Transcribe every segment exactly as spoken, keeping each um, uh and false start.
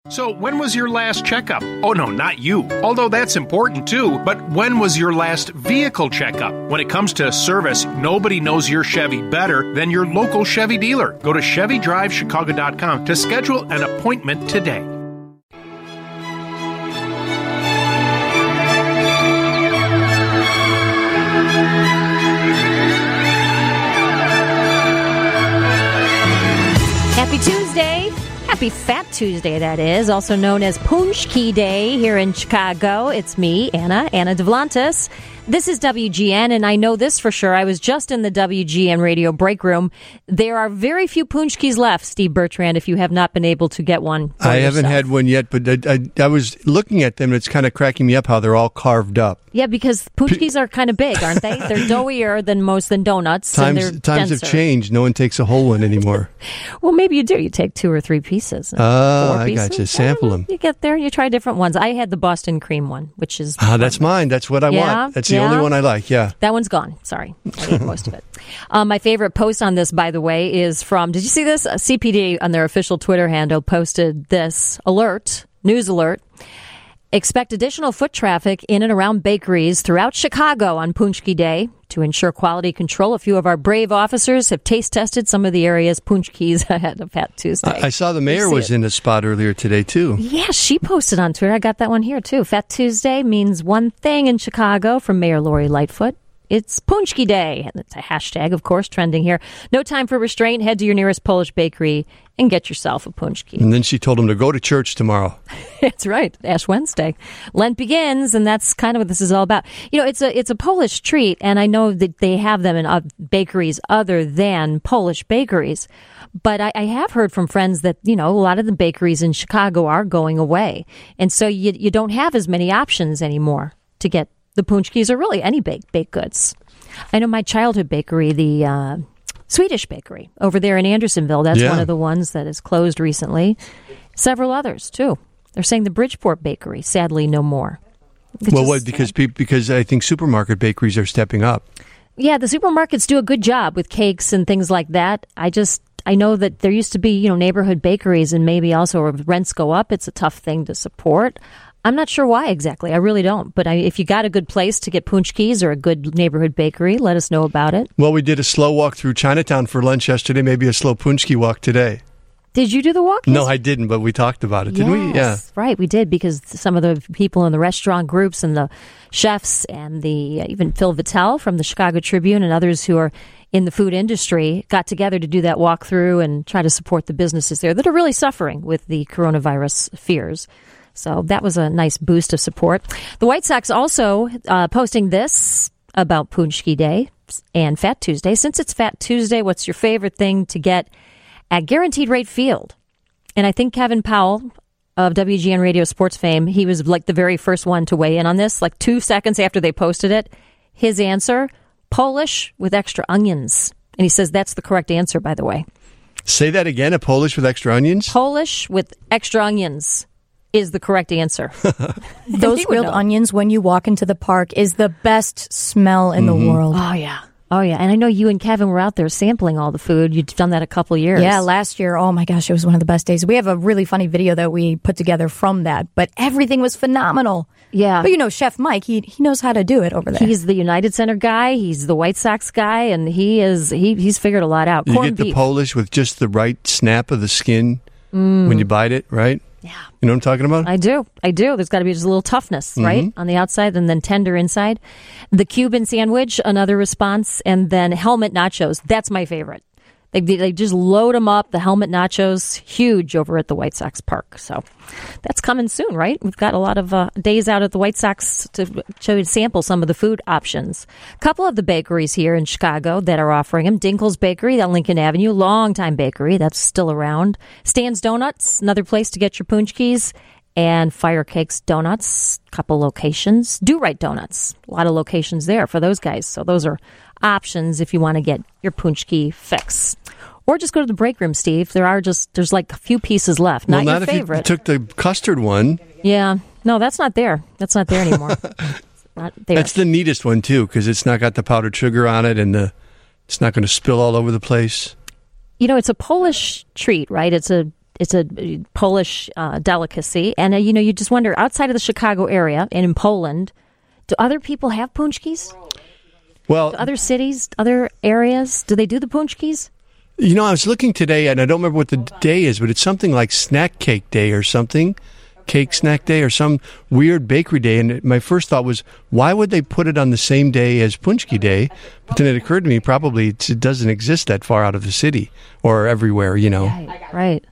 So, when was your last checkup? Oh, no, not you. Although that's important too, but when was your last vehicle checkup? When it comes to service, nobody knows your Chevy better than your local Chevy dealer. Go to Chevy Drive Chicago dot com to schedule an appointment today. Happy Tuesday. Happy Fat Tuesday, that is, also known as Paczki Day here in Chicago. It's me, Anna, Anna Devlantis. This is W G N, and I know this for sure. I was just in the W G N radio break room. There are very few Paczkis left, Steve Bertrand, if you have not been able to get one for I yourself. haven't had one yet, but I, I, I was looking at them, and it's kind of cracking me up how they're all carved up. Yeah, because Paczkis are kind of big, aren't they? They're doughier than most than donuts. Times, and they're times denser. have changed. No one takes a whole one anymore. Well, maybe you do. You take two or three pieces. Oh, four I pieces. got you. Sample them. You get there, you try different ones. I had the Boston cream one, which is... Ah, that's mine. That's what I Yeah, want. That's the yeah. only one I like, yeah. That one's gone. Sorry. I ate most of it. Um, my favorite post on this, by the way, is from, did you see this? Uh, C P D on their official Twitter handle posted this alert, news alert. Expect additional foot traffic in and around bakeries throughout Chicago on Paczki Day. To ensure quality control, a few of our brave officers have taste tested some of the area's Paczkis ahead of Fat Tuesday. I, I saw the mayor was it? in a spot earlier today, too. Yeah, she posted on Twitter. I got that one here, too. Fat Tuesday means one thing in Chicago from Mayor Lori Lightfoot. It's Paczki Day. And it's a hashtag, of course, trending here. No time for restraint. Head to your nearest Polish bakery and get yourself a Paczki. And then she told him to go to church tomorrow. That's right. Ash Wednesday. Lent begins, and that's kind of what this is all about. You know, it's a it's a Polish treat, and I know that they have them in uh, bakeries other than Polish bakeries. But I, I have heard from friends that, you know, a lot of the bakeries in Chicago are going away. And so you you don't have as many options anymore to get the Paczkis or really any baked, baked goods. I know my childhood bakery, the uh, Swedish bakery over there in Andersonville, that's Yeah. one of the ones that has closed recently. Several others, too. They're saying the Bridgeport bakery, sadly, no more. It's well, just what? Because sad. pe- because I think supermarket bakeries are stepping up. Yeah, the supermarkets do a good job with cakes and things like that. I just, I know that there used to be, you know, neighborhood bakeries, and maybe also if rents go up, it's a tough thing to support. I'm not sure why exactly. I really don't. But I, if you got a good place to get Paczkis or a good neighborhood bakery, let us know about it. Well, we did a slow walk through Chinatown for lunch yesterday, maybe a slow Paczki walk today. Did you do the walk? No, I didn't, but we talked about it, didn't we? Yeah. Yes, right, we did, because some of the people in the restaurant groups and the chefs and the uh, even Phil Vitale from the Chicago Tribune and others who are in the food industry got together to do that walkthrough and try to support the businesses there that are really suffering with the coronavirus fears. So that was a nice boost of support. The White Sox also uh, posting this about Paczki Day and Fat Tuesday. Since it's Fat Tuesday, what's your favorite thing to get at Guaranteed Rate Field? And I think Kevin Powell of W G N Radio Sports fame, he was like the very first one to weigh in on this, like two seconds after they posted it. His answer, Polish with extra onions. And he says that's the correct answer, by the way. Say that again, a Polish with extra onions? Polish with extra onions is the correct answer. Those He would grilled know. onions when you walk into the park is the best smell in Mm-hmm. the world. Oh, yeah. Oh, yeah. And I know you and Kevin were out there sampling all the food. You've done that a couple years. Yeah, last year, oh my gosh, it was one of the best days. We have a really funny video that we put together from that, but everything was phenomenal. Yeah. But you know, Chef Mike, he he knows how to do it over there. He's the United Center guy. He's the White Sox guy, and he is he he's figured a lot out. You Corned get the beef. Polish with just the right snap of the skin when you bite it, right? Yeah. You know what I'm talking about? I do. I do. There's got to be just a little toughness, right? On the outside and then tender inside. The Cuban sandwich, another response. And then helmet nachos. That's my favorite. They, they just load them up. The helmet nachos, huge over at the White Sox Park. So that's coming soon, right? We've got a lot of uh, days out at the White Sox to show you sample some of the food options. A couple of the bakeries here in Chicago that are offering them. Dinkle's Bakery on Lincoln Avenue, longtime bakery that's still around. Stan's Donuts, another place to get your Paczkis. And Fire Cakes Donuts, couple locations. Do Right Donuts, a lot of locations there for those guys. So those are options if you want to get your Paczki fix. Or just go to the break room, Steve. There are just, there's like a few pieces left. Not, well, not your if favorite. you took the custard one. Yeah. No, that's not there. That's not there anymore. It's not there. That's the neatest one, too, because it's not got the powdered sugar on it, and the it's not going to spill all over the place. You know, it's a Polish treat, right? It's a it's a Polish uh, delicacy, and uh, you know, you just wonder, outside of the Chicago area and in Poland, do other people have punchkis? Well, do other cities, other areas, do they do the punchkis? You know, I was looking today, and I don't remember what the day is, but it's something like Snack Cake Day or something, Cake Snack Day or some weird bakery day. And my first thought was, why would they put it on the same day as Punchki Day? But then it occurred to me, probably it doesn't exist that far out of the city or everywhere, you know. Right, right.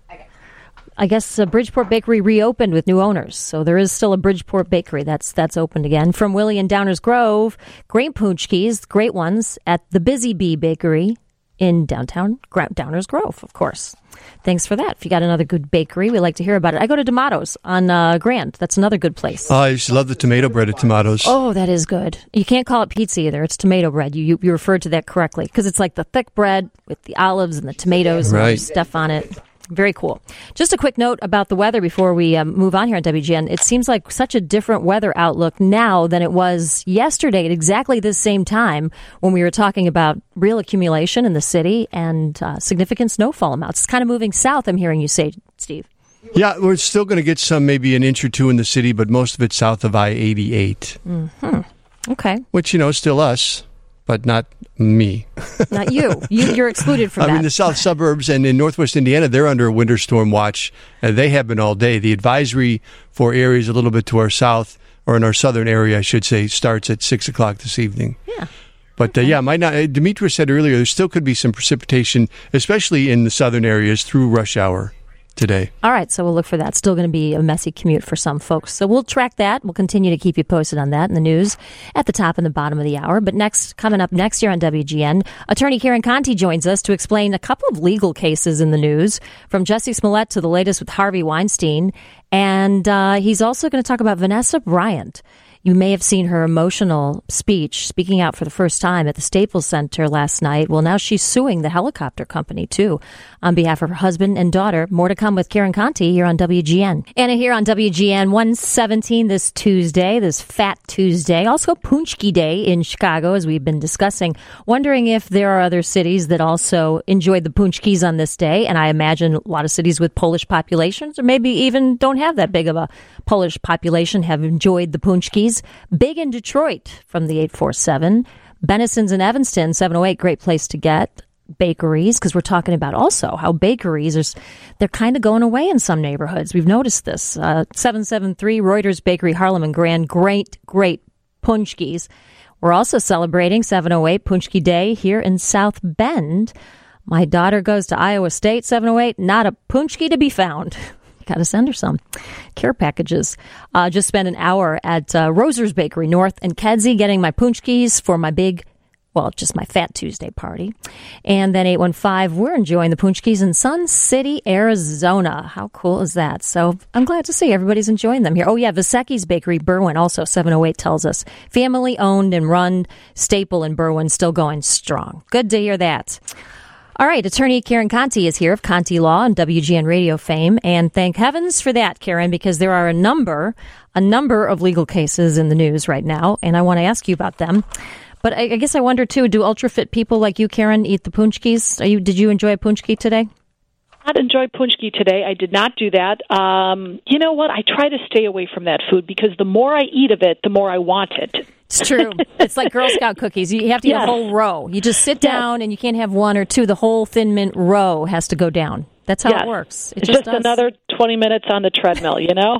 I guess uh, Bridgeport Bakery reopened with new owners, so there is still a Bridgeport Bakery that's that's opened again. From Willie and Downers Grove, great punchkis, great ones at the Busy Bee Bakery in downtown Downers Grove, of course. Thanks for that. If you got another good bakery, we like to hear about it. I go to D'Amato's on uh, Grand. That's another good place. Oh, I used to love the tomato bread at D'Amato's. Oh, that is good. You can't call it pizza either. It's tomato bread. You you, you referred to that correctly because it's like the thick bread with the olives and the tomatoes right. and stuff on it. Very cool. Just a quick note about the weather before we um, move on here on W G N. It seems like such a different weather outlook now than it was yesterday at exactly this same time when we were talking about real accumulation in the city and uh, significant snowfall amounts. It's kind of moving south, I'm hearing you say, Steve. Yeah, we're still going to get some, maybe an inch or two in the city, but most of it's south of I eighty-eight. Mm-hmm. Okay. Which, you know, is still us, but not me. Not you. you. You're excluded from I that. I mean, the south suburbs and in northwest Indiana, they're under a winter storm watch. And they have been all day. The advisory for areas a little bit to our south, or in our southern area, I should say, starts at six o'clock this evening. Yeah. But, okay. uh, yeah, might not. Uh, Demetrius said earlier, there still could be some precipitation, especially in the southern areas through rush hour today. All right, so we'll look for that. Still going to be a messy commute for some folks. So we'll track that. We'll continue to keep you posted on that in the news at the top and the bottom of the hour. But next, coming up next year on W G N, attorney Karen Conti joins us to explain a couple of legal cases in the news, from Jussie Smollett to the latest with Harvey Weinstein. And uh, he's also going to talk about Vanessa Bryant. You may have seen her emotional speech speaking out for the first time at the Staples Center last night. Well, now she's suing the helicopter company, too, on behalf of her husband and daughter. More to come with Karen Conti here on W G N. Anna here on W G N one seventeen this Tuesday, this Fat Tuesday. Also Punchki Day in Chicago, as we've been discussing. Wondering if there are other cities that also enjoyed the punchkis on this day. And I imagine a lot of cities with Polish populations, or maybe even don't have that big of a Polish population, have enjoyed the punchkis. Big in Detroit from the eight four seven. Benison's in Evanston, seven oh eight, great place to get bakeries, because we're talking about also how bakeries, are they're kind of going away in some neighborhoods. We've noticed this. Uh, seven seven three, Reuters Bakery, Harlem and Grand, great, great punchkis. We're also celebrating seven oh eight Punchki Day here in South Bend. My daughter goes to Iowa State, seven oh eight, not a punchki to be found. Got to send her some care packages. Uh, just spent an hour at uh, Roser's Bakery North in Kedzie getting my punchkis for my big, well, just my Fat Tuesday party. And then eight one five, we're enjoying the punchkis in Sun City, Arizona. How cool is that? So I'm glad to see everybody's enjoying them here. Oh, yeah, Vasecki's Bakery, Berwyn, also seven oh eight tells us. Family owned and run, staple in Berwyn, still going strong. Good to hear that. All right, attorney Karen Conti is here of Conti Law and W G N Radio fame, and thank heavens for that, Karen, because there are a number, a number of legal cases in the news right now, and I want to ask you about them. But I, I guess I wonder, too, do ultra-fit people like you, Karen, eat the punchkis? Are you, did you enjoy a punchki today? I did not enjoy punchki today. I did not do that. Um, you know what? I try to stay away from that food because the more I eat of it, the more I want it. It's true. It's like Girl Scout cookies. You have to eat yes. a whole row. You just sit down yes. and you can't have one or two. The whole Thin Mint row has to go down. That's how yes. it works. It it's just, just another twenty minutes on the treadmill, you know?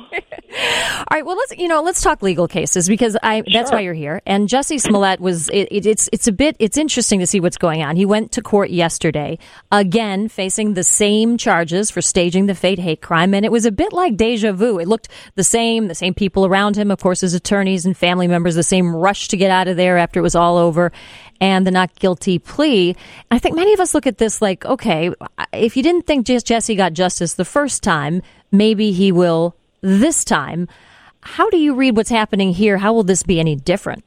All right, well, let's you know, let's talk legal cases because I that's sure. why you're here. And Jussie Smollett was it, it, it's it's a bit it's interesting to see what's going on. He went to court yesterday, again facing the same charges for staging the Fate hate crime, and it was a bit like deja vu. It looked the same, the same people around him, of course, his attorneys and family members, the same rush to get out of there after it was all over. And the not guilty plea. I think many of us look at this like, okay, if you didn't think just Jussie got justice the first time, maybe he will this time. How do you read what's happening here? How will this be any different?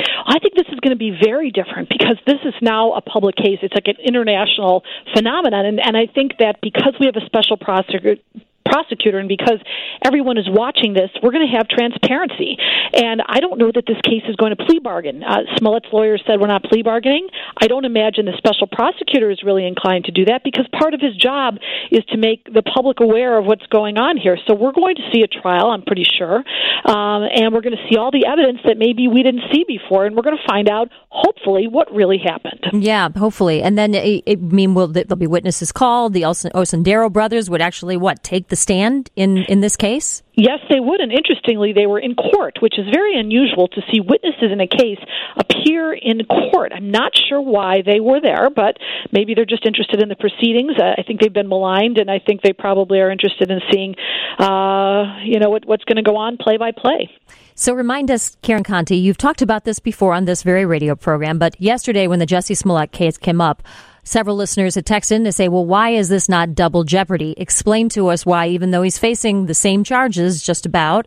I think this is going to be very different because this is now a public case. It's like an international phenomenon. And, and I think that because we have a special prosecutor, prosecutor, and because everyone is watching this, we're going to have transparency. And I don't know that this case is going to plea bargain. Uh, Smollett's lawyers said we're not plea bargaining. I don't imagine the special prosecutor is really inclined to do that because part of his job is to make the public aware of what's going on here. So we're going to see a trial, I'm pretty sure, um, and we're going to see all the evidence that maybe we didn't see before, and we're going to find out, hopefully, what really happened. Yeah, hopefully. And then, I mean, will there'll be witnesses called? The Osendero brothers would actually, what, take the stand in, in this case? Yes, they would, and interestingly, they were in court, which is very unusual to see witnesses in a case appear in court. I'm not sure why they were there, but maybe they're just interested in the proceedings. Uh, I think they've been maligned, and I think they probably are interested in seeing, uh, you know, what, what's going to go on play by play. So remind us, Karen Conti, you've talked about this before on this very radio program, but yesterday when the Jussie Smollett case came up, several listeners had texted in to say, well, why is this not double jeopardy? Explain to us why, even though he's facing the same charges just about,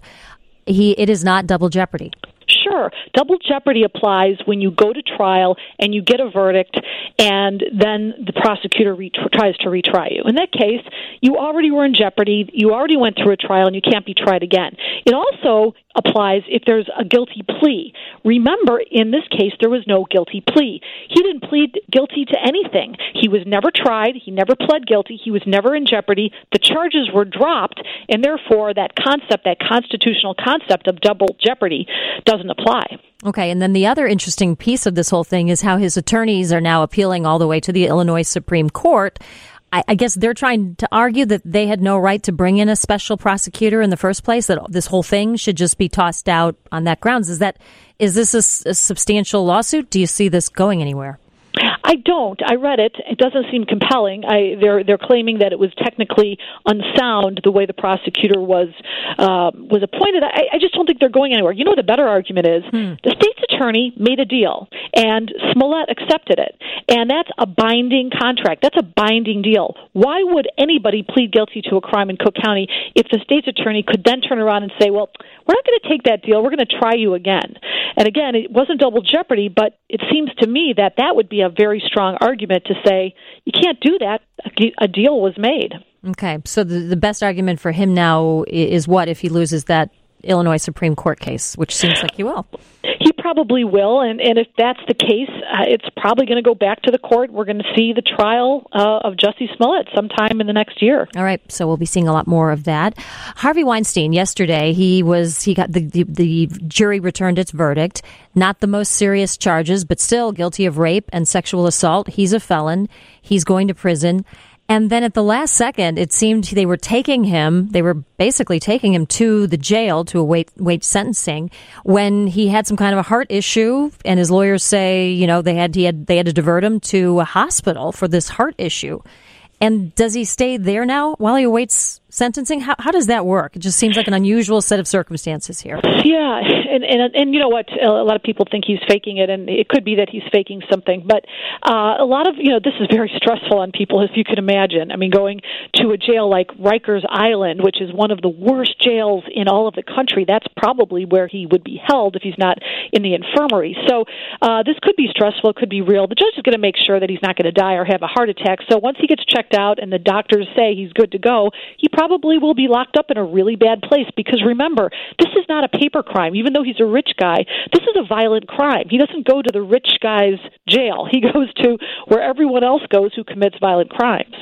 he it is not double jeopardy. Sure. Double jeopardy applies when you go to trial and you get a verdict and then the prosecutor ret- tries to retry you. In that case, you already were in jeopardy, you already went through a trial, and you can't be tried again. It also applies if there's a guilty plea. Remember, in this case, there was no guilty plea. He didn't plead guilty to anything. He was never tried. He never pled guilty. He was never in jeopardy. The charges were dropped, and therefore that concept, that constitutional concept of double jeopardy doesn't apply. Okay, and then the other interesting piece of this whole thing is how his attorneys are now appealing all the way to the Illinois Supreme Court. I, I guess they're trying to argue that they had no right to bring in a special prosecutor in the first place, that this whole thing should just be tossed out on that grounds. Is that is this a, a substantial lawsuit? Do you see this going anywhere? I don't. I read it. It doesn't seem compelling. I, they're they're claiming that it was technically unsound the way the prosecutor was uh, was appointed. I, I just don't think they're going anywhere. You know, the better argument is hmm. the state's attorney made a deal, and Smollett accepted it, and that's a binding contract. That's a binding deal. Why would anybody plead guilty to a crime in Cook County if the state's attorney could then turn around and say, "Well, we're not going to take that deal. We're going to try you again"? And again, it wasn't double jeopardy, but it seems to me that that would be a very strong argument to say you can't do that. A deal was made. Okay, so the, the best argument for him now is what if he loses that Illinois Supreme Court case, which seems like he will? He probably will, and, and if that's the case, uh, it's probably going to go back to the court. We're going to see the trial uh, of Jussie Smollett sometime in the next year. All right, so we'll be seeing a lot more of that. Harvey Weinstein, yesterday, he was he got the, the, the jury returned its verdict. Not the most serious charges, but still guilty of rape and sexual assault. He's a felon. He's going to prison. And then at the last second, it seemed they were taking him, they were basically taking him to the jail to await wait sentencing when he had some kind of a heart issue. And his lawyers say, you know, they had, he had, they had to divert him to a hospital for this heart issue. And does he stay there now while he awaits sentencing? How, how does that work? It just seems like an unusual set of circumstances here. Yeah, and, and and you know what? A lot of people think he's faking it, and it could be that he's faking something. But uh, a lot of, you know, this is very stressful on people, as you can imagine. I mean, going to a jail like Rikers Island, which is one of the worst jails in all of the country, that's probably where he would be held if he's not in the infirmary. So uh, this could be stressful. It could be real. The judge is going to make sure that he's not going to die or have a heart attack. So once he gets checked out and the doctors say he's good to go, he probably will be locked up in a really bad place because remember, this is not a paper crime. Even though he's a rich guy, this is a violent crime. He doesn't go to the rich guy's jail. He goes to where everyone else goes who commits violent crimes.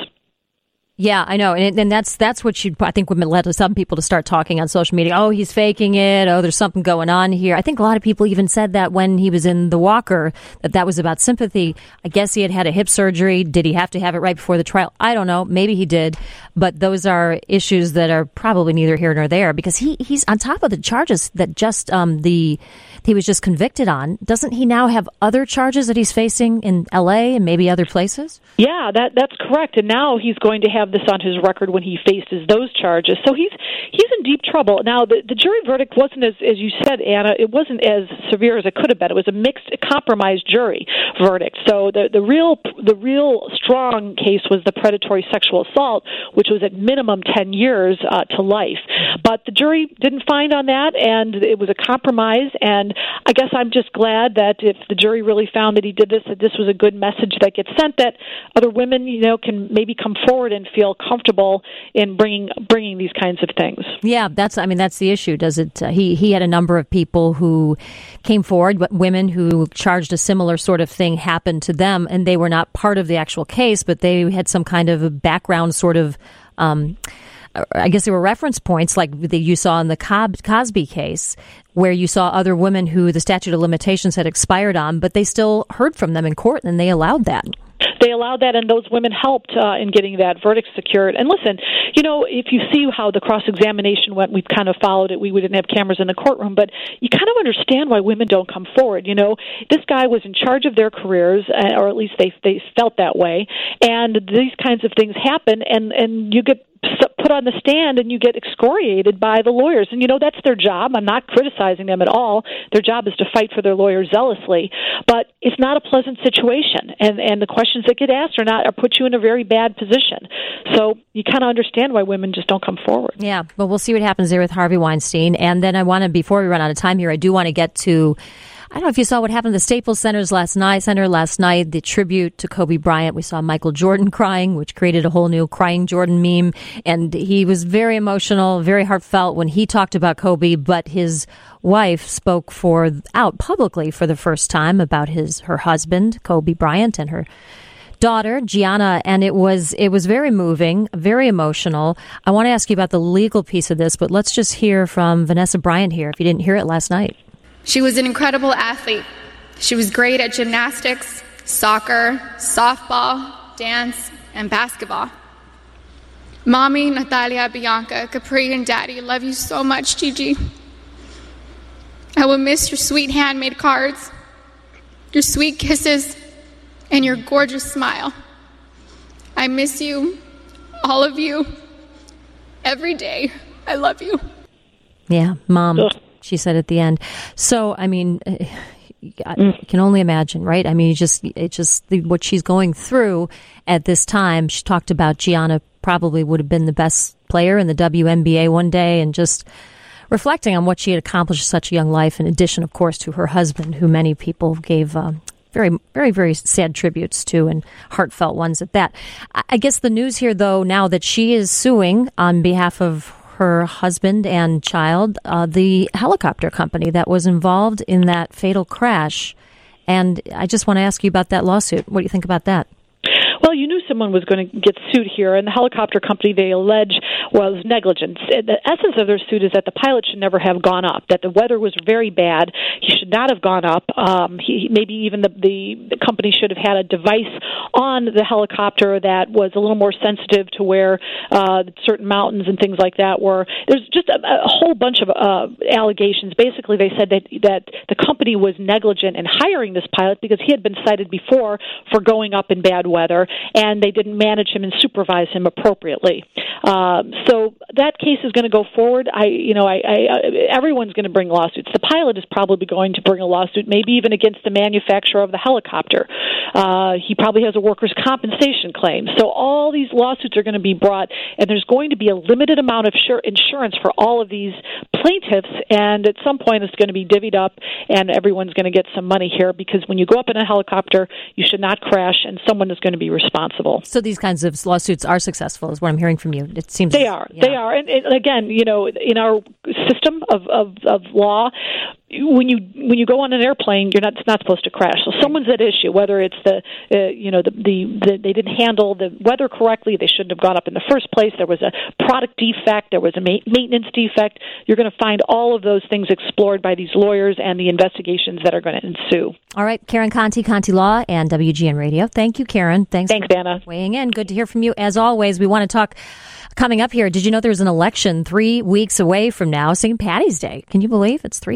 Yeah, I know. And, and that's that's what you I think would led some people to start talking on social media. Oh, he's faking it. Oh, there's something going on here. I think a lot of people even said that when he was in the walker, that that was about sympathy. I guess he had had a hip surgery. Did he have to have it right before the trial? I don't know. Maybe he did. But those are issues that are probably neither here nor there because he, he's on top of the charges that just um, the he was just convicted on. Doesn't he now have other charges that he's facing in L A and maybe other places? Yeah, that that's correct. And now he's going to have this on his record when he faces those charges. So he's he's in deep trouble. Now, the, the jury verdict wasn't, as, as you said, Anna, it wasn't as severe as it could have been. It was a mixed, compromised jury verdict. So the, the real the real strong case was the predatory sexual assault, which was at minimum ten years uh, to life. But the jury didn't find on that, and it was a compromise. And I guess I'm just glad that if the jury really found that he did this, that this was a good message that gets sent, that other women, you know, can maybe come forward and feel comfortable in bringing bringing these kinds of things. Yeah, that's. I mean, that's the issue. Does it? Uh, he he had a number of people who came forward, but women who charged a similar sort of thing happened to them, and they were not part of the actual case, but they had some kind of a background sort of. Um, I guess there were reference points like that you saw in the Cosby case, where you saw other women who the statute of limitations had expired on, but they still heard from them in court, and they allowed that. They allowed that, and those women helped uh, in getting that verdict secured. And listen, you know, if you see how the cross-examination went, we've kind of followed it. We, we didn't have cameras in the courtroom, but you kind of understand why women don't come forward. You know, this guy was in charge of their careers, or at least they they felt that way, and these kinds of things happen, and, and you get put on the stand and you get excoriated by the lawyers. And, you know, that's their job. I'm not criticizing them at all. Their job is to fight for their lawyers zealously. But it's not a pleasant situation. And and the questions that get asked are not are put you in a very bad position. So you kind of understand why women just don't come forward. Yeah, but we'll see what happens there with Harvey Weinstein. And then I want to, before we run out of time here, I do want to get to I don't know if you saw what happened at the Staples Centers last night, Center last night, the tribute to Kobe Bryant. We saw Michael Jordan crying, which created a whole new Crying Jordan meme. And he was very emotional, very heartfelt when he talked about Kobe, but his wife spoke for out publicly for the first time about his her husband, Kobe Bryant, and her daughter, Gianna, and it was it was very moving, very emotional. I want to ask you about the legal piece of this, but let's just hear from Vanessa Bryant here, if you didn't hear it last night. She was an incredible athlete. She was great at gymnastics, soccer, softball, dance, and basketball. Mommy, Natalia, Bianca, Capri, and Daddy love you so much, Gigi. I will miss your sweet handmade cards, your sweet kisses, and your gorgeous smile. I miss you, all of you, every day. I love you. Yeah, Mom. She said at the end. So, I mean, I can only imagine, right? I mean, just it just the, what she's going through at this time. She talked about Gianna probably would have been the best player in the W N B A one day, and just reflecting on what she had accomplished in such a young life, in addition, of course, to her husband, who many people gave uh, very, very, very sad tributes to, and heartfelt ones at that. I guess the news here, though, now that she is suing on behalf of her husband and child, uh, the helicopter company that was involved in that fatal crash. And I just want to ask you about that lawsuit. What do you think about that? Well, you knew someone was going to get sued here, and the helicopter company, they allege, was negligent. The essence of their suit is that the pilot should never have gone up, that the weather was very bad. He should not have gone up. Um, he, maybe even the, the, the company should have had a device on the helicopter that was a little more sensitive to where uh, certain mountains and things like that were. There's just a, a whole bunch of uh, allegations. Basically, they said that, that the company was negligent in hiring this pilot because he had been cited before for going up in bad weather, and they didn't manage him and supervise him appropriately. Um, so that case is going to go forward. I, you know, I, I, everyone's going to bring lawsuits. The pilot is probably going to bring a lawsuit, maybe even against the manufacturer of the helicopter. Uh, he probably has a workers' compensation claim. So all these lawsuits are going to be brought, and there's going to be a limited amount of sure insurance for all of these plaintiffs, and at some point it's going to be divvied up, and everyone's going to get some money here, because when you go up in a helicopter, you should not crash, and someone is going to be responsible. So these kinds of lawsuits are successful, is what I'm hearing from you. It seems they are. Yeah. They are. And, and again, you know, in our system of, of, of law, when you when you go on an airplane, you're not it's not supposed to crash. So someone's at issue, whether it's the uh, you know the, the the they didn't handle the weather correctly, they shouldn't have gone up in the first place. There was a product defect, there was a ma- maintenance defect. You're going to find all of those things explored by these lawyers and the investigations that are going to ensue. All right, Karen Conti, Conti Law, and W G N Radio. Thank you, Karen. Thanks, Thanks, for Anna. weighing in. Good to hear from you as always. We want to talk. Coming up here, did you know there's an election three weeks away from now, Saint Patty's Day? Can you believe it's three weeks away?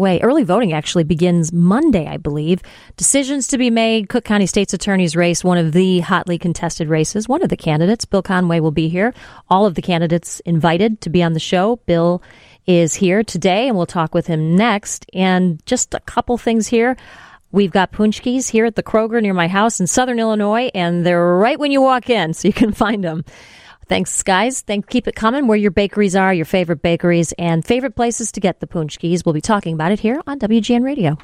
away. Early voting actually begins Monday, I believe. Decisions to be made. Cook County State's Attorney's race, one of the hotly contested races. One of the candidates, Bill Conway, will be here. All of the candidates invited to be on the show. Bill is here today, and we'll talk with him next. And just a couple things here. We've got Paczkis here at the Kroger near my house in Southern Illinois, and they're right when you walk in, so you can find them. Thanks, guys. Thank, keep it coming where your bakeries are, your favorite bakeries, and favorite places to get the Paczkis. We'll be talking about it here on W G N Radio.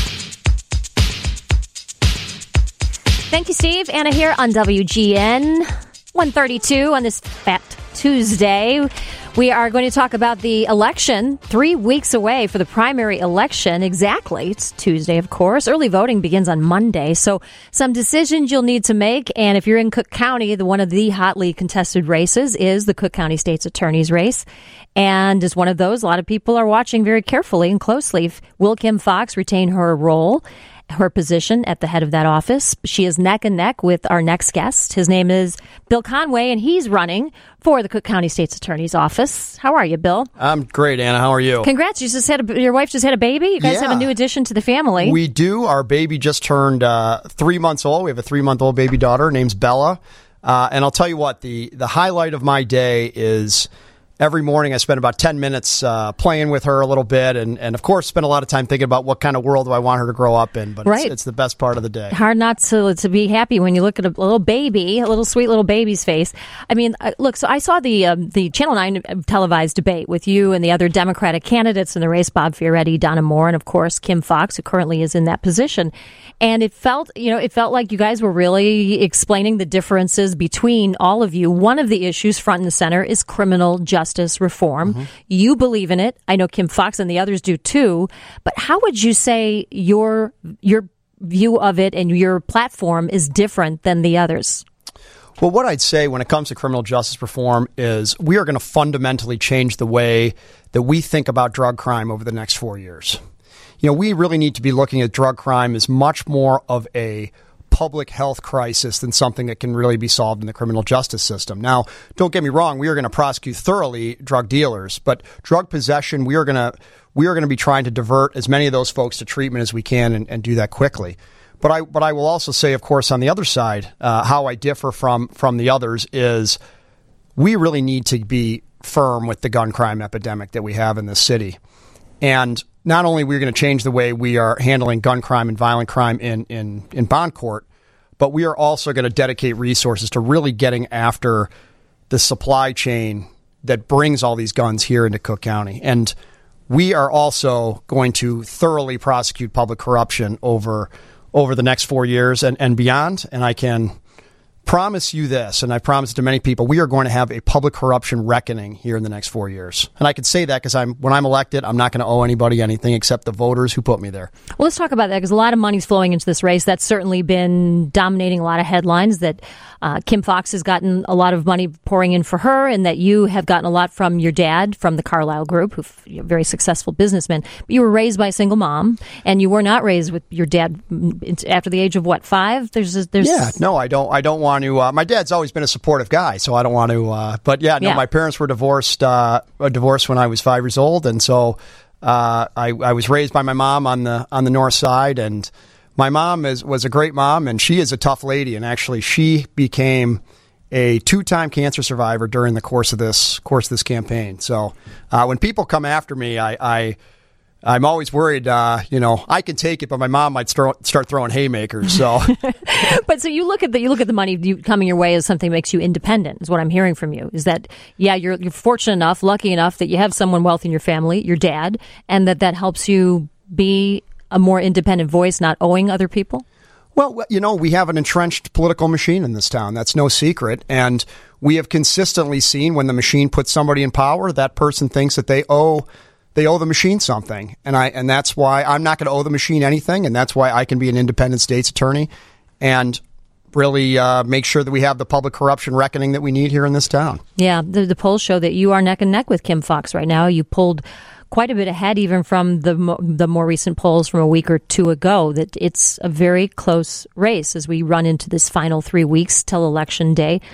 Thank you, Steve. Anna here on W G N one thirty-two on this Fat Tuesday. We are going to talk about the election, three weeks away for the primary election. Exactly. It's Tuesday, of course. Early voting begins on Monday. So some decisions you'll need to make. And if you're in Cook County, the one of the hotly contested races is the Cook County State's Attorney's race. And as one of those, a lot of people are watching very carefully and closely. Will Kim Foxx retain her role, her position at the head of that office? She is neck and neck with our next guest. His name is Bill Conway, and he's running for the Cook County State's Attorney's Office. How are you, Bill? I'm great, Anna. How are you? Congrats. You just had a, your wife just had a baby. You guys yeah. have a new addition to the family. We do. Our baby just turned uh, three months old. We have a three-month-old baby daughter. Her name's Bella. Uh, and I'll tell you what, the, the highlight of my day is every morning I spend about ten minutes uh, playing with her a little bit, and, and of course spend a lot of time thinking about what kind of world do I want her to grow up in, but right. it's, it's the best part of the day. Hard not to, to be happy when you look at a little baby, a little sweet little baby's face. I mean, uh, look, so I saw the um, the Channel nine televised debate with you and the other Democratic candidates in the race, Bob Fioretti, Donna Moore, and of course Kim Foxx, who currently is in that position. And it felt, you know, it felt like you guys were really explaining the differences between all of you. One of the issues front and center is criminal justice reform. Mm-hmm. You believe in it. I know Kim Foxx and the others do too. But how would you say your your view of it and your platform is different than the others? Well, what I'd say when it comes to criminal justice reform is we are going to fundamentally change the way that we think about drug crime over the next four years. You know, we really need to be looking at drug crime as much more of a public health crisis than something that can really be solved in the criminal justice system. Now, don't get me wrong, we are going to prosecute thoroughly drug dealers, but drug possession, we are going to we are going to be trying to divert as many of those folks to treatment as we can and, and do that quickly. But I but I will also say, of course, on the other side, uh, how I differ from from the others is we really need to be firm with the gun crime epidemic that we have in this city. And not only are we going to change the way we are handling gun crime and violent crime in, in, in bond court, but we are also going to dedicate resources to really getting after the supply chain that brings all these guns here into Cook County. And we are also going to thoroughly prosecute public corruption over over the next four years and, and beyond. And I can promise you this, and I promise it to many people, we are going to have a public corruption reckoning here in the next four years. And I can say that because I'm when I'm elected, I'm not going to owe anybody anything except the voters who put me there. Well, let's talk about that because a lot of money's flowing into this race. That's certainly been dominating a lot of headlines, that uh, Kim Foxx has gotten a lot of money pouring in for her, and that you have gotten a lot from your dad, from the Carlyle Group, who's a very successful businessman. But you were raised by a single mom, and you were not raised with your dad after the age of, what, five? There's, there's Yeah, no, I don't, I don't want to. Uh, my dad's always been a supportive guy, so I don't want to. Uh, but yeah, no, yeah. my parents were divorced. Uh, divorced when I was five years old, and so uh, I, I was raised by my mom on the on the north side. And my mom is was a great mom, and she is a tough lady. And actually, she became a two-time cancer survivor during the course of this course of this campaign. So uh, when people come after me, I. I I'm always worried, uh, you know, I can take it, but my mom might start start throwing haymakers. So, but so you look at the you look at the money you, coming your way as something that makes you independent. Is what I'm hearing from you. Is that yeah, you're you're fortunate enough, lucky enough that you have someone wealthy in your family, your dad, and that that helps you be a more independent voice, not owing other people. Well, you know, we have an entrenched political machine in this town. That's no secret, and we have consistently seen when the machine puts somebody in power, that person thinks that they owe. They owe the machine something, and I and that's why I'm not going to owe the machine anything, and that's why I can be an independent state's attorney and really uh, make sure that we have the public corruption reckoning that we need here in this town. Yeah, the, the polls show that you are neck and neck with Kim Foxx right now. You pulled quite a bit ahead, even from the mo- the more recent polls from a week or two ago. That it's a very close race as we run into this final three weeks till Election Day.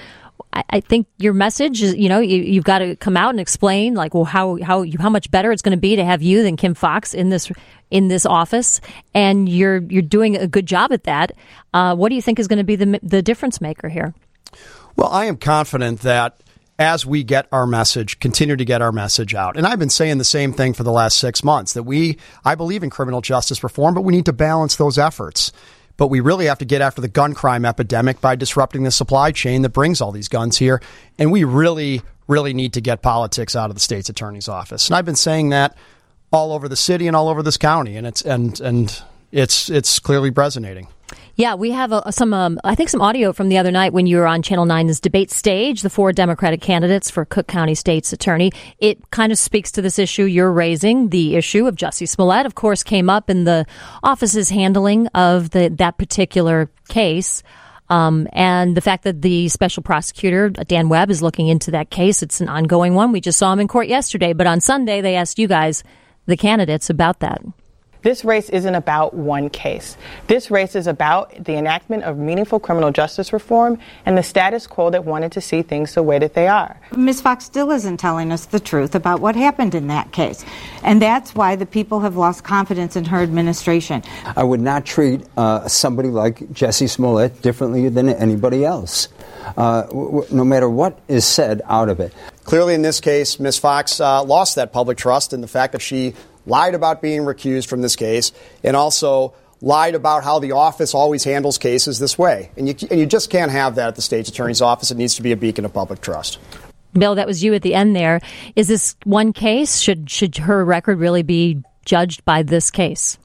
I, I think your message is, you know, you, you've got to come out and explain, like, well, how how how much better it's going to be to have you than Kim Foxx in this in this office, and you're you're doing a good job at that. Uh, what do you think is going to be the the difference maker here? Well, I am confident that as we get our message, continue to get our message out. And I've been saying the same thing for the last six months, that we, I believe in criminal justice reform, but we need to balance those efforts. But we really have to get after the gun crime epidemic by disrupting the supply chain that brings all these guns here. And we really, really need to get politics out of the state's attorney's office. And I've been saying that all over the city and all over this county, and it's and and it's it's clearly resonating. Yeah, we have a, some, um, I think, some audio from the other night when you were on Channel nine's debate stage, the four Democratic candidates for Cook County State's attorney. It kind of speaks to this issue you're raising. The issue of Jussie Smollett, of course, came up in the office's handling of the that particular case. Um, and the fact that the special prosecutor, Dan Webb, is looking into that case. It's an ongoing one. We just saw him in court yesterday. But on Sunday, they asked you guys, the candidates, about that. This race isn't about one case. This race is about the enactment of meaningful criminal justice reform and the status quo that wanted to see things the way that they are. Miz Foxx still isn't telling us the truth about what happened in that case. And that's why the people have lost confidence in her administration. I would not treat uh, somebody like Jussie Smollett differently than anybody else, uh, w- w- no matter what is said out of it. Clearly, in this case, Miz Foxx uh, lost that public trust in the fact that she lied about being recused from this case, and also lied about how the office always handles cases this way. And you, and you just can't have that at the state's attorney's office. It needs to be a beacon of public trust. Bill, that was you at the end there. Is this one case? Should should her record really be judged by this case?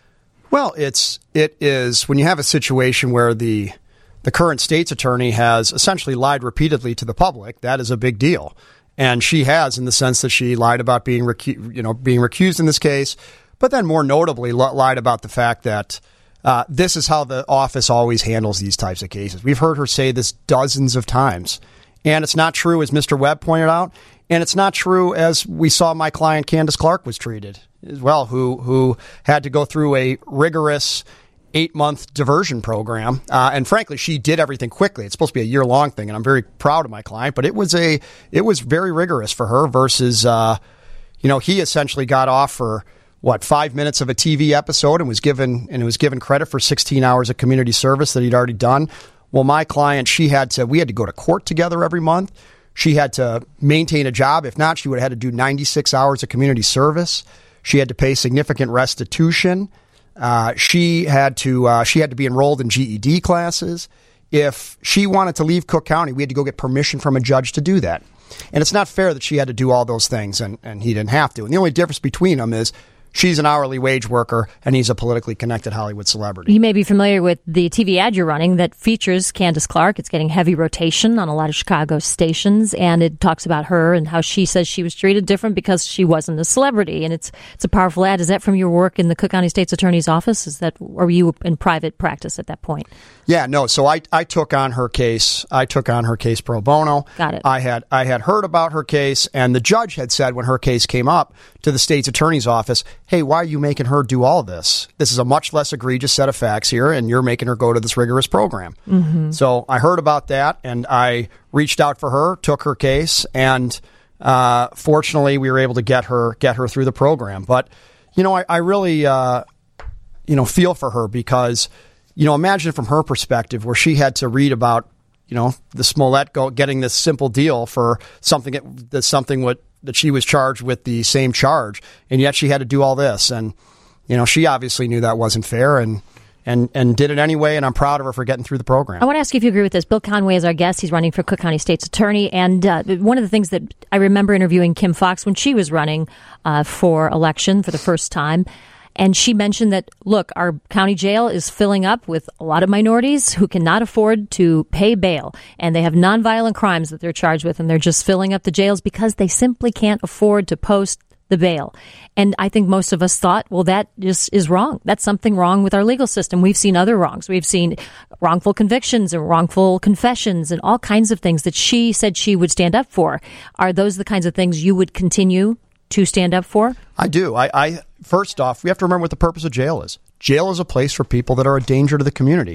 Well, it's it is when you have a situation where the the current state's attorney has essentially lied repeatedly to the public, that is a big deal. And she has, in the sense that she lied about being, recu- you know, being recused in this case, but then more notably lied about the fact that uh, this is how the office always handles these types of cases. We've heard her say this dozens of times, and it's not true, as Mister Webb pointed out, and it's not true as we saw my client Candace Clark was treated as well, who who had to go through a rigorous eight-month diversion program. Uh, and frankly, she did everything quickly. It's supposed to be a year-long thing, and I'm very proud of my client. But it was a it was very rigorous for her versus, uh, you know, he essentially got off for, what, five minutes of a T V episode and was given and was given credit for sixteen hours of community service that he'd already done. Well, my client, she had to, we had to go to court together every month. She had to maintain a job. If not, she would have had to do ninety-six hours of community service. She had to pay significant restitution. Uh, she had to uh, she had to be enrolled in G E D classes. If she wanted to leave Cook County, we had to go get permission from a judge to do that. And it's not fair that she had to do all those things and, and he didn't have to. And the only difference between them is she's an hourly wage worker and he's a politically connected Hollywood celebrity. You may be familiar with the T V ad you're running that features Candace Clark. It's getting heavy rotation on a lot of Chicago stations, and it talks about her and how she says she was treated different because she wasn't a celebrity. And it's it's a powerful ad. Is that from your work in the Cook County State's Attorney's Office? Is that, or were you in private practice at that point? Yeah, no. So I, I took on her case. I took on her case pro bono. Got it. I had I had heard about her case, and the judge had said when her case came up to the state's attorney's office, hey, why are you making her do all this? This is a much less egregious set of facts here, and you're making her go to this rigorous program. Mm-hmm. So I heard about that, and I reached out for her, took her case, and uh, fortunately we were able to get her get her through the program. But, you know, I, I really, uh, you know, feel for her because, you know, imagine from her perspective where she had to read about, you know, the Smollett go, getting this simple deal for something that something what that she was charged with the same charge, and yet she had to do all this. And, you know, she obviously knew that wasn't fair and and and did it anyway, and I'm proud of her for getting through the program. I want to ask you if you agree with this. Bill Conway is our guest. He's running for Cook County State's Attorney, and uh, one of the things that I remember interviewing Kim Foxx when she was running uh, for election for the first time, and she mentioned that, look, our county jail is filling up with a lot of minorities who cannot afford to pay bail, and they have nonviolent crimes that they're charged with, and they're just filling up the jails because they simply can't afford to post the bail. And I think most of us thought, well, that just is wrong. That's something wrong with our legal system. We've seen other wrongs. We've seen wrongful convictions and wrongful confessions and all kinds of things that she said she would stand up for. Are those the kinds of things you would continue to stand up for? I do. I, I first off, we have to remember what the purpose of jail is. Jail is a place for people that are a danger to the community.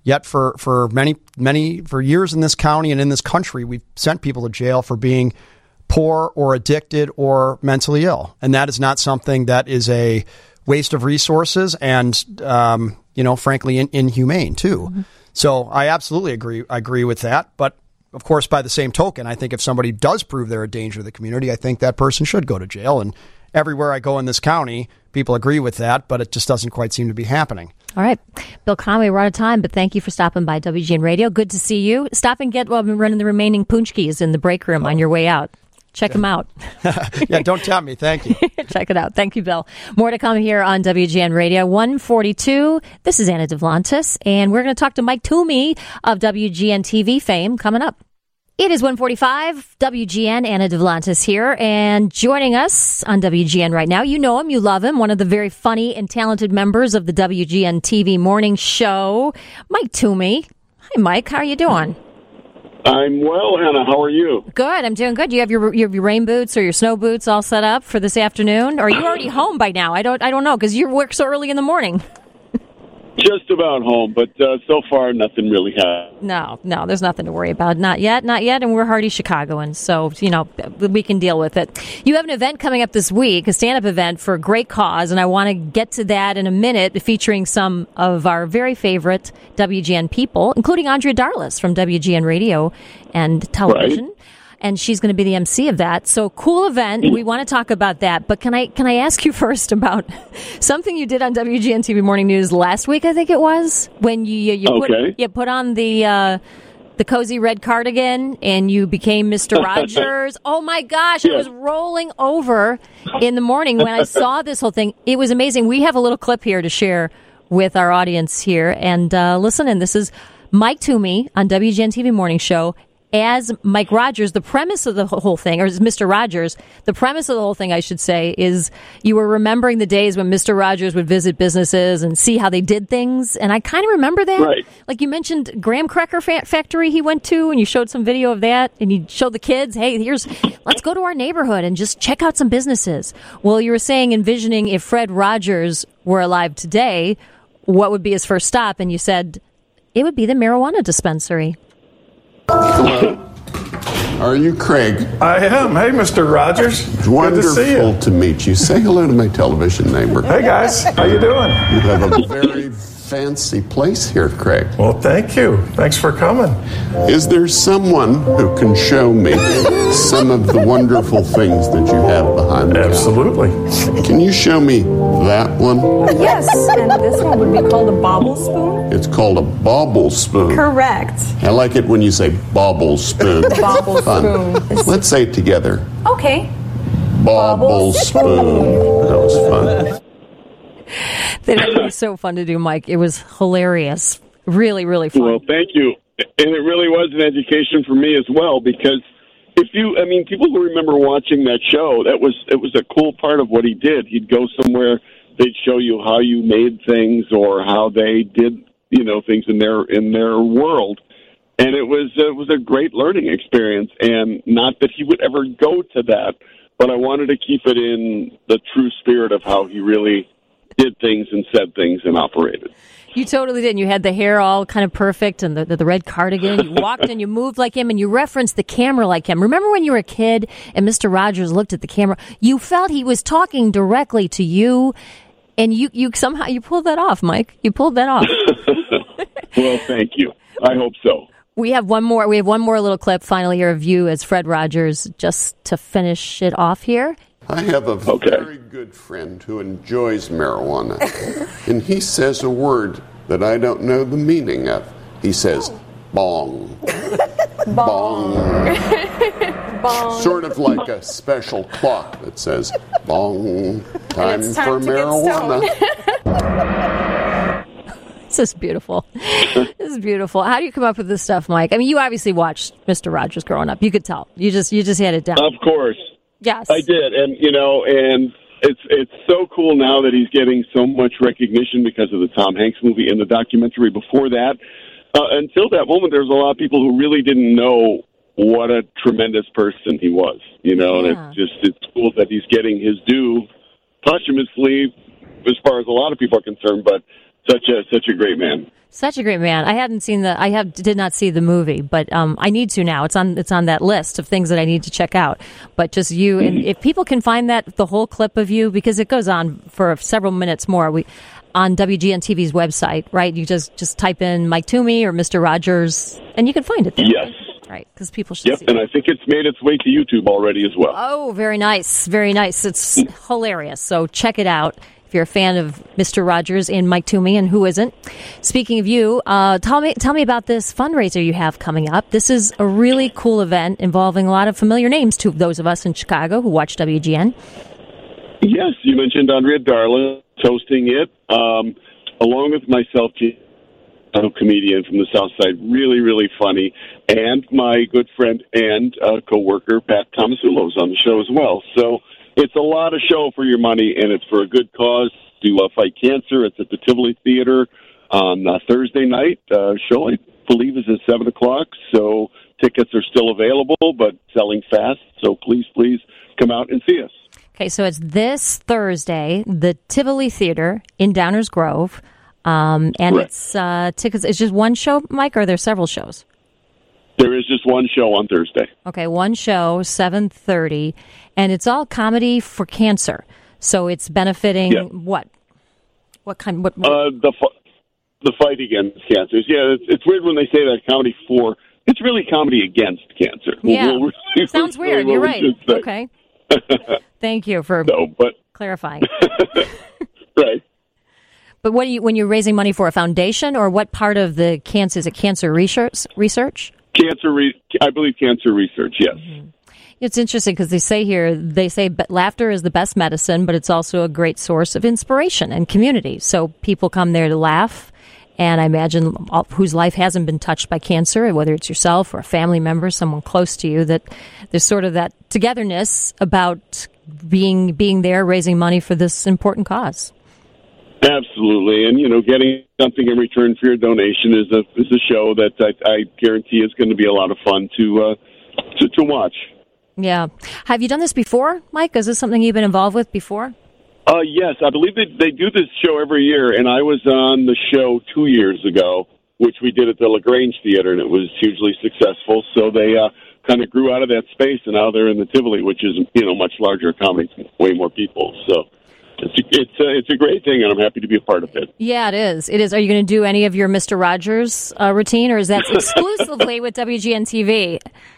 Yet for, for many, many, for years in this county and in this country, we've sent people to jail for being poor or addicted or mentally ill. And that is not something that is a waste of resources and, um, you know, frankly, in, inhumane too. Mm-hmm. So I absolutely agree. I agree with that. But of course, by the same token, I think if somebody does prove they're a danger to the community, I think that person should go to jail. And everywhere I go in this county, people agree with that, but it just doesn't quite seem to be happening. All right. Bill Conway, we're out of time, but thank you for stopping by W G N Radio. Good to see you. Stop and get, well, I've been running the remaining Punchkis in the break room oh. on your way out. Check them out. Yeah, don't tell me. Thank you. Check it out. Thank you, Bill. More to come here on W G N Radio. one forty-two. This is Anna Duvlantis, and we're going to talk to Mike Toomey of W G N T V fame coming up. It is one forty-five, W G N, Anna Duvlantis here, and joining us on W G N right now, you know him, you love him, one of the very funny and talented members of the W G N T V morning show, Mike Toomey. Hi, Mike. How are you doing? I'm well, Anna. How are you? Good. I'm doing good. You have your you have your rain boots or your snow boots all set up for this afternoon? Or are you already home by now? I don't I don't know, because you work so early in the morning. Just about home, but uh, so far nothing really happened. No, no, there's nothing to worry about. Not yet, not yet, and we're hardy Chicagoans, so, you know, we can deal with it. You have an event coming up this week, a stand-up event for a great cause, and I want to get to that in a minute, featuring some of our very favorite W G N people, including Andrea Darless from W G N Radio and Television. Right. And she's going to be the M C of that. So cool event. We want to talk about that. But can I can I ask you first about something you did on W G N T V Morning News last week? I think it was when you you, you okay. put you put on the uh, the cozy red cardigan and you became Mister Rogers. Oh my gosh! Yeah. I was rolling over in the morning when I saw this whole thing. It was amazing. We have a little clip here to share with our audience here. And uh, listen, and this is Mike Toomey on W G N T V Morning Show as Mike Rogers. The premise of the whole thing, or as Mister Rogers, the premise of the whole thing, I should say, is you were remembering the days when Mister Rogers would visit businesses and see how they did things. And I kind of remember that. Right. Like you mentioned Graham Cracker fa- Factory he went to, and you showed some video of that, and you showed the kids, hey, here's, let's go to our neighborhood and just check out some businesses. Well, you were saying, envisioning if Fred Rogers were alive today, what would be his first stop? And you said it would be the marijuana dispensary. Hello. Are you Craig? I am. Hey, Mister Rogers. It's wonderful Good to, see you. to meet you. Say hello to my television neighbor. Hey, guys. How you doing? You have a very fancy place here, Craig. Well, thank you. Thanks for coming. Is there someone who can show me some of the wonderful things that you have behind the Absolutely. counter? Can you show me that one? Yes, and this one would be called a bobble spoon. It's called a bobble spoon. Correct. I like it when you say bobble spoon. Bobble Fun. spoon. Let's say it together. Okay. Bobble, bobble spoon. spoon. That was fun. That was so fun to do, Mike. It was hilarious. Really, really fun. Well, thank you. And it really was an education for me as well, because if you, I mean, people who remember watching that show, that was, it was a cool part of what he did. He'd go somewhere, they'd show you how you made things or how they did, you know, things in their, in their world. And it was, it was a great learning experience. And not that he would ever go to that, but I wanted to keep it in the true spirit of how he really did things and said things and operated. You totally did. And you had the hair all kind of perfect and the, the, the red cardigan. You walked and you moved like him and you referenced the camera like him. Remember when you were a kid and Mister Rogers looked at the camera? You felt he was talking directly to you, and you, you somehow you pulled that off, Mike. You pulled that off. Well, thank you. I hope so. We have one more. We have one more little clip finally here of you as Fred Rogers, just to finish it off here. I have a okay. very good friend who enjoys marijuana, and he says a word that I don't know the meaning of. He says, bong. Bong. Bong. Sort of like a special clock that says, bong, time, it's time for to marijuana. This is beautiful. This is beautiful. How do you come up with this stuff, Mike? I mean, you obviously watched Mister Rogers growing up. You could tell. You just you just had it down. Of course. Yes. I did. And, you know, and it's it's so cool now that he's getting so much recognition because of the Tom Hanks movie and the documentary before that. Uh, until that moment, there's a lot of people who really didn't know what a tremendous person he was, you know, Yeah. and it's just, it's cool that he's getting his due posthumously as far as a lot of people are concerned, but such a such a great man. Such a great man. I hadn't seen the. I have did not see the movie, but um, I need to now. It's on. It's on that list of things that I need to check out. But just you, and if people can find that the whole clip of you, because it goes on for several minutes more. We on W G N T V's website, right? You just just type in Mike Toomey or Mister Rogers, and you can find it there. Yes. Right, because people should yep, see and it. I think it's made its way to YouTube already as well. Oh, very nice, very nice. It's hilarious. So check it out. If you're a fan of Mister Rogers and Mike Toomey, and who isn't. Speaking of you, uh, tell me tell me about this fundraiser you have coming up. This is a really cool event involving a lot of familiar names to those of us in Chicago who watch W G N. Yes, you mentioned Andrea Darla hosting it, um, along with myself, a comedian from the South Side, really, really funny, and my good friend and uh, co-worker, Pat Tomasulo, is on the show as well. So it's a lot of show for your money, and it's for a good cause to uh, fight cancer. It's at the Tivoli Theater on uh, Thursday night. Uh, show, I believe, is at seven o'clock, so tickets are still available, but selling fast. So please, please come out and see us. Okay, so it's this Thursday, the Tivoli Theater in Downers Grove, um, and Correct. it's uh, tickets. It's just one show, Mike, or are there several shows? There is just one show on Thursday. Okay, one show, seven thirty, and it's all comedy for cancer. So it's benefiting Yeah. what? What kind? What? what? Uh, the fu- the fight against cancer. Yeah, it's, it's weird when they say that comedy for. It's really comedy against cancer. Yeah, We'll- we'll- sounds really weird. what You're we right. should say. Okay. Thank you for No, but clarifying. right. But what do you when you're raising money for a foundation, or what part of the cancer is it? Cancer research? Research? Cancer, re- I believe cancer research, yes. Mm-hmm. It's interesting because they say here, they say but laughter is the best medicine, but it's also a great source of inspiration and community. So people come there to laugh, and I imagine all, whose life hasn't been touched by cancer, whether it's yourself or a family member, someone close to you, that there's sort of that togetherness about being being there, raising money for this important cause. Absolutely, and you know, getting something in return for your donation is a is a show that I, I guarantee is going to be a lot of fun to uh, to, to watch. Yeah. Have you done this before, Mike? Is this something you've been involved with before? Uh, yes, I believe they they do this show every year, and I was on the show two years ago, which we did at the LaGrange Theater, and it was hugely successful. So they uh, kind of grew out of that space, and now they're in the Tivoli, which is you know much larger comedy, way more people. So it's a, it's a, it's a great thing, and I'm happy to be a part of it. Yeah, it is. It is. Are you going to do any of your Mister Rogers uh, routine, or is that exclusively with W G N T V?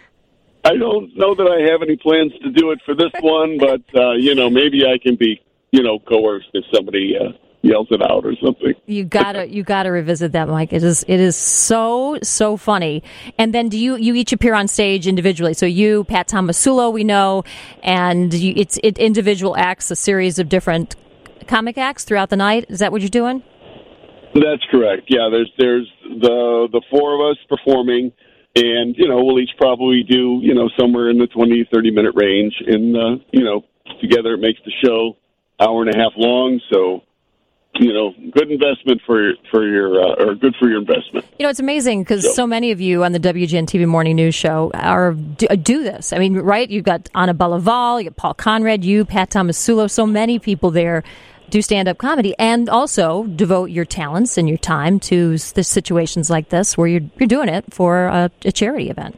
I don't know that I have any plans to do it for this one, but uh, you know maybe I can be you know coerced if somebody uh, yells it out or something. You gotta you gotta revisit that, Mike. It is it is so so funny. And then do you you each appear on stage individually? So you, Pat Tomasulo, we know, and you, it's it individual acts, a series of different comic acts throughout the night. Is that what you're doing? That's correct. Yeah, there's there's the the four of us performing, and you know we'll each probably do you know somewhere in the twenty, thirty minute range, and uh, you know together it makes the show hour and a half long. So you know, good investment for for your uh, or good for your investment. You know, it's amazing because so. So. so many of you on the W G N T V Morning News Show are do, do this. I mean, right? You've got Anna Balaval, you got Paul Conrad, you, Pat Tomasulo. So many people there do stand-up comedy and also devote your talents and your time to the situations like this where you're you're doing it for a, a charity event.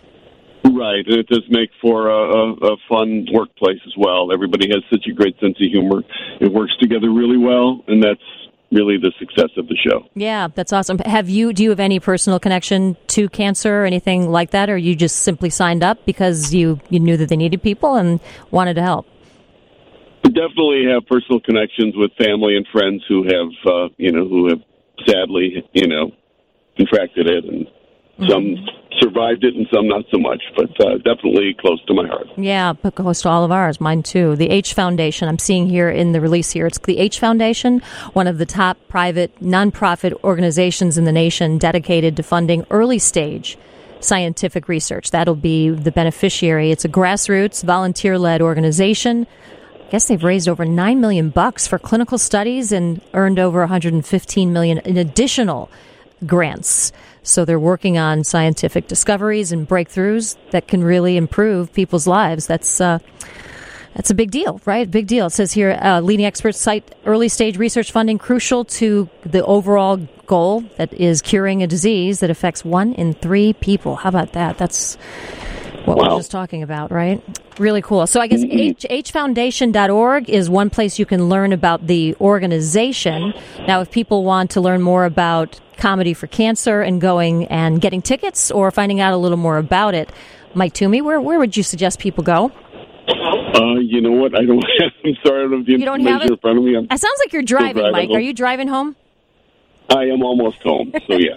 Right, and it does make for a, a, a fun workplace as well. Everybody has such a great sense of humor. It works together really well, and that's really the success of the show. Yeah, that's awesome. Have you? Do you have any personal connection to cancer or anything like that, or you just simply signed up because you, you knew that they needed people and wanted to help? I definitely have personal connections with family and friends who have, uh, you know, who have sadly, you know, contracted it, and mm-hmm. some survived it and some not so much, but uh, definitely close to my heart. Yeah, but close to all of ours, mine too. The H Foundation, I'm seeing here in the release here, it's the H Foundation, one of the top private nonprofit organizations in the nation dedicated to funding early stage scientific research. That'll be the beneficiary. It's a grassroots, volunteer-led organization. I guess they've raised over nine million bucks for clinical studies and earned over one hundred fifteen million in additional grants. So they're working on scientific discoveries and breakthroughs that can really improve people's lives. That's uh, That's a big deal, right? Big deal. It says here, uh, leading experts cite early stage research funding crucial to the overall goal that is curing a disease that affects one in three people. How about that? That's what wow. we're just talking about, right? Really cool. So I guess H, H foundation dot org is one place you can learn about the organization. Now, if people want to learn more about Comedy for Cancer and going and getting tickets or finding out a little more about it, Mike Toomey, where, where would you suggest people go? Uh, you know what? I don't have, I'm sorry, I don't have the you don't have it? in front of me. I'm it sounds like you're driving, driving Mike. Home. Are you driving home? I am almost home, so yes.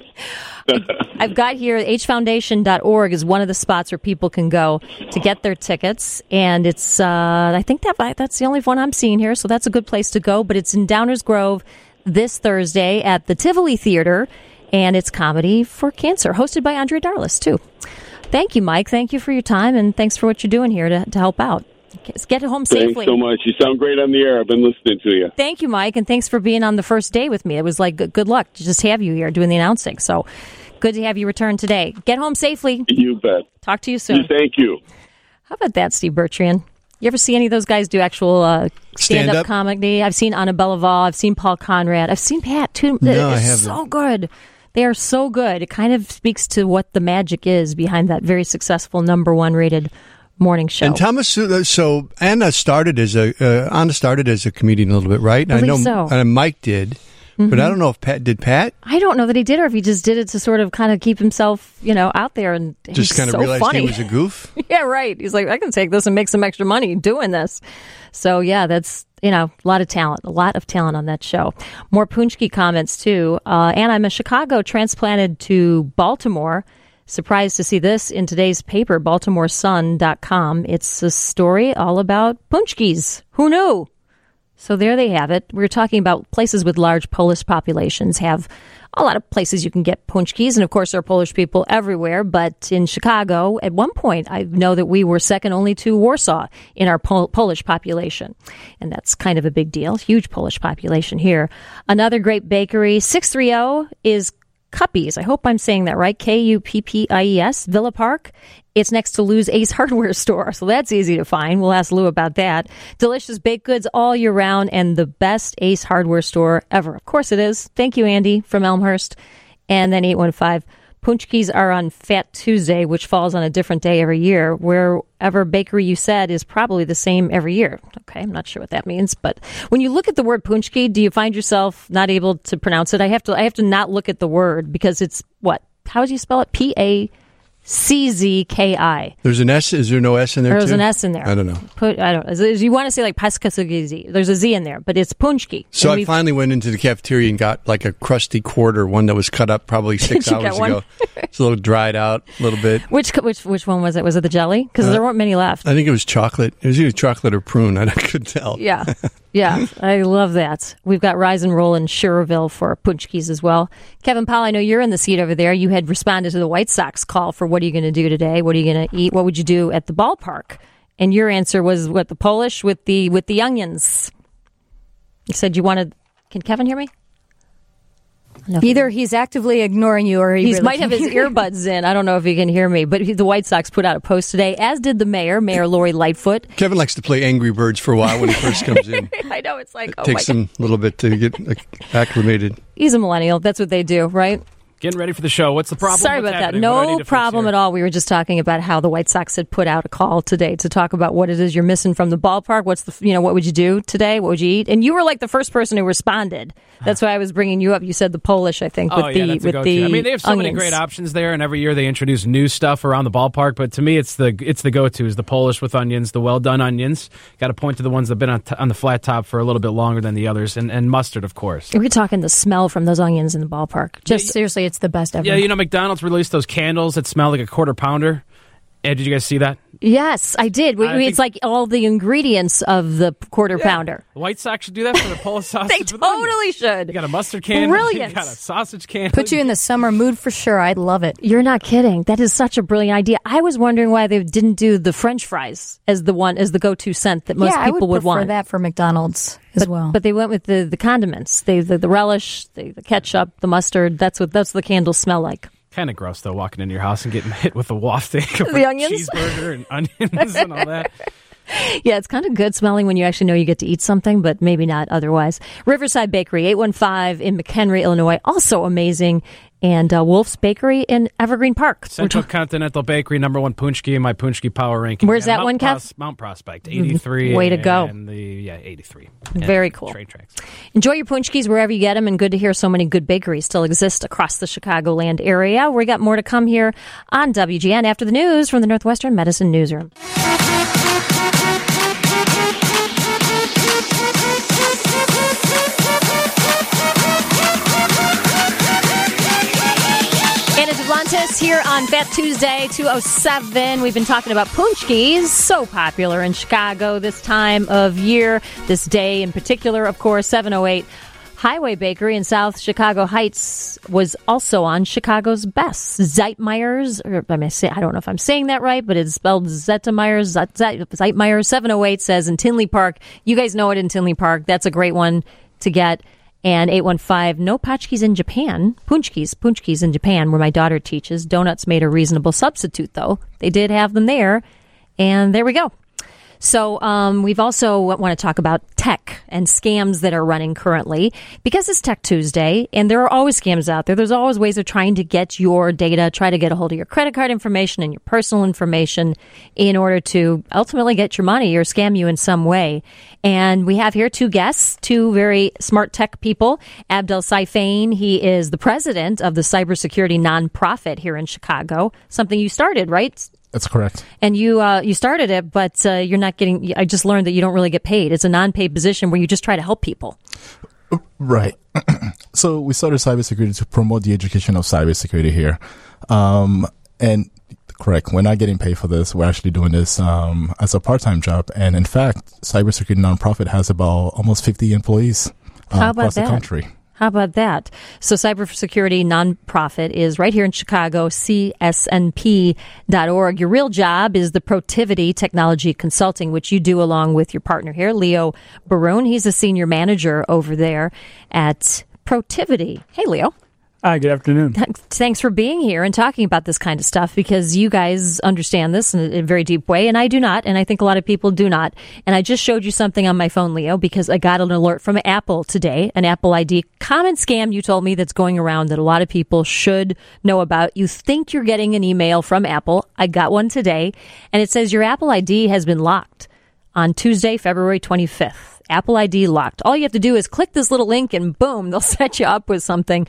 I've got here, H foundation dot org is one of the spots where people can go to get their tickets. And it's, uh, I think that that's the only one I'm seeing here, so that's a good place to go. But it's in Downers Grove this Thursday at the Tivoli Theater, and it's Comedy for Cancer, hosted by Andrea Darlis, too. Thank you, Mike. Thank you for your time, and thanks for what you're doing here to, to help out. Get it home safely. Thanks so much. You sound great on the air. I've been listening to you. Thank you, Mike, and thanks for being on the first day with me. It was like good luck to just have you here doing the announcing. So good to have you return today. Get home safely. You bet. Talk to you soon. Thank you. How about that, Steve Bertrand? You ever see any of those guys do actual uh, stand-up, stand-up comedy? I've seen Annabelle Val. I've seen Paul Conrad. I've seen Pat, too. No, it's I haven't. So good. They are so good. It kind of speaks to what the magic is behind that very successful number one rated morning show. And Thomas, so Anna started as a uh, Anna started as a comedian a little bit, right? I, I know so. And Mike did, mm-hmm. but I don't know if Pat did. Pat? I don't know that he did, or if he just did it to sort of kind of keep himself, you know, out there and just kind of so realized funny. he was a goof. Yeah, right. He's like, I can take this and make some extra money doing this. So yeah, that's. You know, a lot of talent, a lot of talent on that show. More Punchki comments, too. Uh, and I'm a Chicago transplanted to Baltimore. Surprised to see this in today's paper, baltimore sun dot com. It's a story all about Punchkis. Who knew? So there they have it. We were talking about places with large Polish populations have a lot of places you can get Punchkis. And, of course, there are Polish people everywhere. But in Chicago, at one point, I know that we were second only to Warsaw in our Pol- Polish population. And that's kind of a big deal. Huge Polish population here. Another great bakery, six thirty is Cuppies. I hope I'm saying that right. K U P P I E S, Villa Park. It's next to Lou's Ace Hardware store, so that's easy to find. We'll ask Lou about that. Delicious baked goods all year round and the best Ace Hardware store ever. Of course it is. Thank you, Andy, from Elmhurst. And then eight one five. Punchkis are on Fat Tuesday, which falls on a different day every year. Wherever bakery you said is probably the same every year. Okay, I'm not sure what that means, but when you look at the word Punchki, do you find yourself not able to pronounce it? I have to. I have to not look at the word because it's what? How do you spell it? P A C Z K I. There's an S. Is there no S in there? There's too? an S in there. I don't know. Put. I don't. You want to say like Paskasugizi? There's a Z in there, but it's Punchki. So I finally went into the cafeteria and got like a crusty quarter, one that was cut up probably six hours ago. It's a little dried out, a little bit. Which which which one was it? Was it the jelly? Because uh, there weren't many left. I think it was chocolate. It was either chocolate or prune. I couldn't tell. Yeah. Yeah, I love that. We've got Rise and Roll in Schererville for Punchkis as well. Kevin Powell, I know you're in the seat over there. You had responded to the White Sox call for what are you going to do today? What are you going to eat? What would you do at the ballpark? And your answer was what, the Polish with the with the onions. You said you wanted. Can Kevin hear me? No. Either he's actively ignoring you or he, he really might have his earbuds in. I don't know if he can hear me. But the White Sox put out a post today, as did the mayor, Mayor Lori Lightfoot. Kevin likes to play Angry Birds for a while when he first comes in. I know. It's like, it oh takes my him God. a little bit to get acclimated. He's a millennial. That's what they do, right? Getting ready for the show. What's the problem? Sorry What's about that. happening? No problem at all. We were just talking about how the White Sox had put out a call today to talk about what it is you're missing from the ballpark. What's the, you know, what would you do today? What would you eat? And you were like the first person who responded. That's why I was bringing you up. You said the Polish, I think, with oh, the yeah, that's a with go-to. the I mean, they have so onions. many great options there, and every year they introduce new stuff around the ballpark. But to me, it's the it's the go-to is the Polish with onions, the well-done onions. Got to point to the ones that've been on, t- on the flat top for a little bit longer than the others, and, and mustard, of course. We're talking the smell from those onions in the ballpark. Just yeah, seriously, it's the best ever. Yeah, you know, McDonald's released those candles that smell like a quarter pounder. Ed, did you guys see that? Yes, I did. We, I it's like all the ingredients of the quarter yeah. pounder. The White Sox should do that for their Polish sausage. They totally should. You got a mustard can. Brilliant. You got a sausage can. Put you in the summer mood for sure. I'd love it. You're not kidding. That is such a brilliant idea. I was wondering why they didn't do the French fries as the one as the go-to scent that most yeah, people I would, would prefer want. that for McDonald's as but, well. But they went with the, the condiments. They the, the relish, the, the ketchup, the mustard. That's what that's what the candles smell like. Kind of gross, though, walking into your house and getting hit with a wafting of the onions? cheeseburger and onions and all that. Yeah, it's kind of good smelling when you actually know you get to eat something, but maybe not otherwise. Riverside Bakery, eight one five in McHenry, Illinois. Also amazing. And uh, Wolf's Bakery in Evergreen Park. Central ta- Continental Bakery, number one Punchki in my Punchki Power ranking. Where's that Mount one, Kev? Pros- Mount Prospect, eighty-three. Way to go. And the, yeah, eighty-three. Very cool. Train tracks. Enjoy your Punchkis wherever you get them, and good to hear so many good bakeries still exist across the Chicagoland area. We got more to come here on W G N after the news from the Northwestern Medicine Newsroom. Duplantis here on Fat Tuesday, two oh seven. We've been talking about Punchkis, so popular in Chicago this time of year, this day in particular, of course. Seven oh eight Highway Bakery in South Chicago Heights was also on Chicago's Best. Zeitmeyer's, or I, may say, I don't know if I'm saying that right, but it's spelled Zeitmeyer's. Zeitmeyer's seven oh eight says in Tinley Park. You guys know it in Tinley Park. That's a great one to get. And eight one five, no Pachkis in Japan. Punchkis, Punchkis in Japan, where my daughter teaches. Donuts made a reasonable substitute, though. They did have them there. And there we go. So um, we've also want to talk about tech and scams that are running currently because it's Tech Tuesday and there are always scams out there. There's always ways of trying to get your data, try to get a hold of your credit card information and your personal information in order to ultimately get your money or scam you in some way. And we have here two guests, two very smart tech people. Abdel Saifain, he is the president of the cybersecurity nonprofit here in Chicago, something you started, right? That's correct. And you uh, you started it, but uh, you're not getting, I just learned that you don't really get paid. It's a non-paid position where you just try to help people. Right. So we started cybersecurity to promote the education of cybersecurity here. Um, and correct, we're not getting paid for this. We're actually doing this um, as a part-time job. And in fact, cybersecurity nonprofit has about almost fifty employees uh, How about across that? the country. How about that? So cybersecurity nonprofit is right here in Chicago, C S N P dot org. Your real job is the Protivity Technology Consulting, which you do along with your partner here, Leo Baroon. He's a senior manager over there at Protivity. Hey, Leo. Hi, good afternoon. Thanks for being here and talking about this kind of stuff because you guys understand this in a very deep way, and I do not, and I think a lot of people do not. And I just showed you something on my phone, Leo, because I got an alert from Apple today, an Apple I D common scam you told me that's going around that a lot of people should know about. You think you're getting an email from Apple. I got one today, and it says your Apple I D has been locked on Tuesday, February twenty-fifth. Apple I D locked. All you have to do is click this little link, and boom, they'll set you up with something.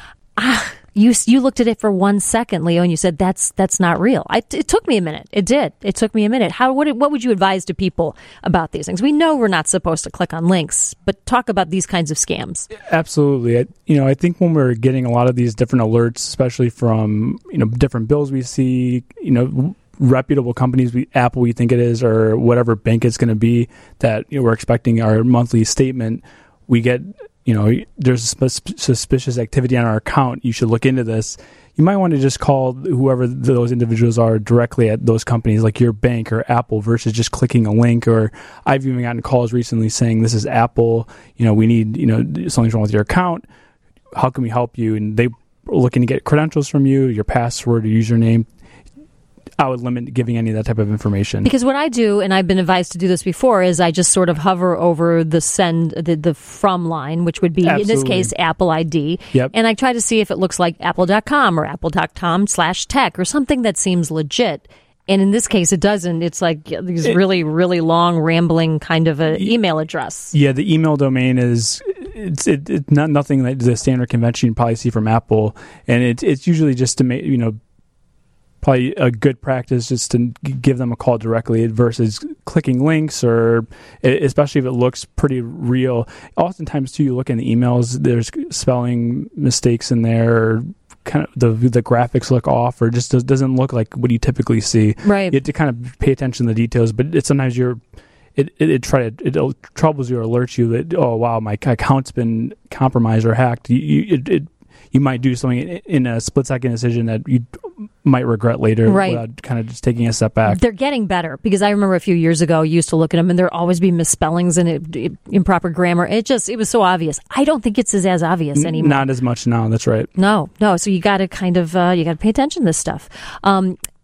Ah, you you looked at it for one second, Leo, and you said that's that's not real. I, it took me a minute. It did. It took me a minute. How what what would you advise to people about these things? We know we're not supposed to click on links, but talk about these kinds of scams. Absolutely. I, you know, I think when we're getting a lot of these different alerts, especially from you know different bills we see, you know. reputable companies, we, Apple, we think it is, or whatever bank it's going to be, that you know, we're expecting our monthly statement. We get, you know, there's suspicious activity on our account. You should look into this. You might want to just call whoever those individuals are directly at those companies, like your bank or Apple, versus just clicking a link. Or I've even gotten calls recently saying, "This is Apple. You know, we need, you know, something's wrong with your account. How can we help you?" And they are looking to get credentials from you, your password, your username. I would limit giving any of that type of information. Because what I do, and I've been advised to do this before, is I just sort of hover over the send, the, the from line, which would be, Absolutely. in this case, Apple I D. Yep. And I try to see if it looks like apple dot com or apple dot com slash tech or something that seems legit. And in this case, it doesn't. It's like these it, really, really long, rambling kind of a email address. Yeah, the email domain is it's it, it's not nothing like the standard convention you probably see from Apple, and it's it's usually just to make you know. Probably a good practice just to give them a call directly versus clicking links, or especially if it looks pretty real. Oftentimes, too, you look in the emails, there's spelling mistakes in there, or kind of the the graphics look off, or just doesn't look like what you typically see. Right. You have to kind of pay attention to the details, but it's sometimes you're it it, it try to it troubles you or alerts you that, oh wow, my account's been compromised or hacked. You, you it, it you might do something in a split-second decision that you might regret later, right. without kind of just taking a step back. They're getting better, because I remember a few years ago, I used to look at them, and there'd always be misspellings and it, it, improper grammar. It just, it was so obvious. I don't think it's as, as obvious anymore. Not as much now, that's right. No, no. So you got to kind of, uh, you got to pay attention to this stuff. Um,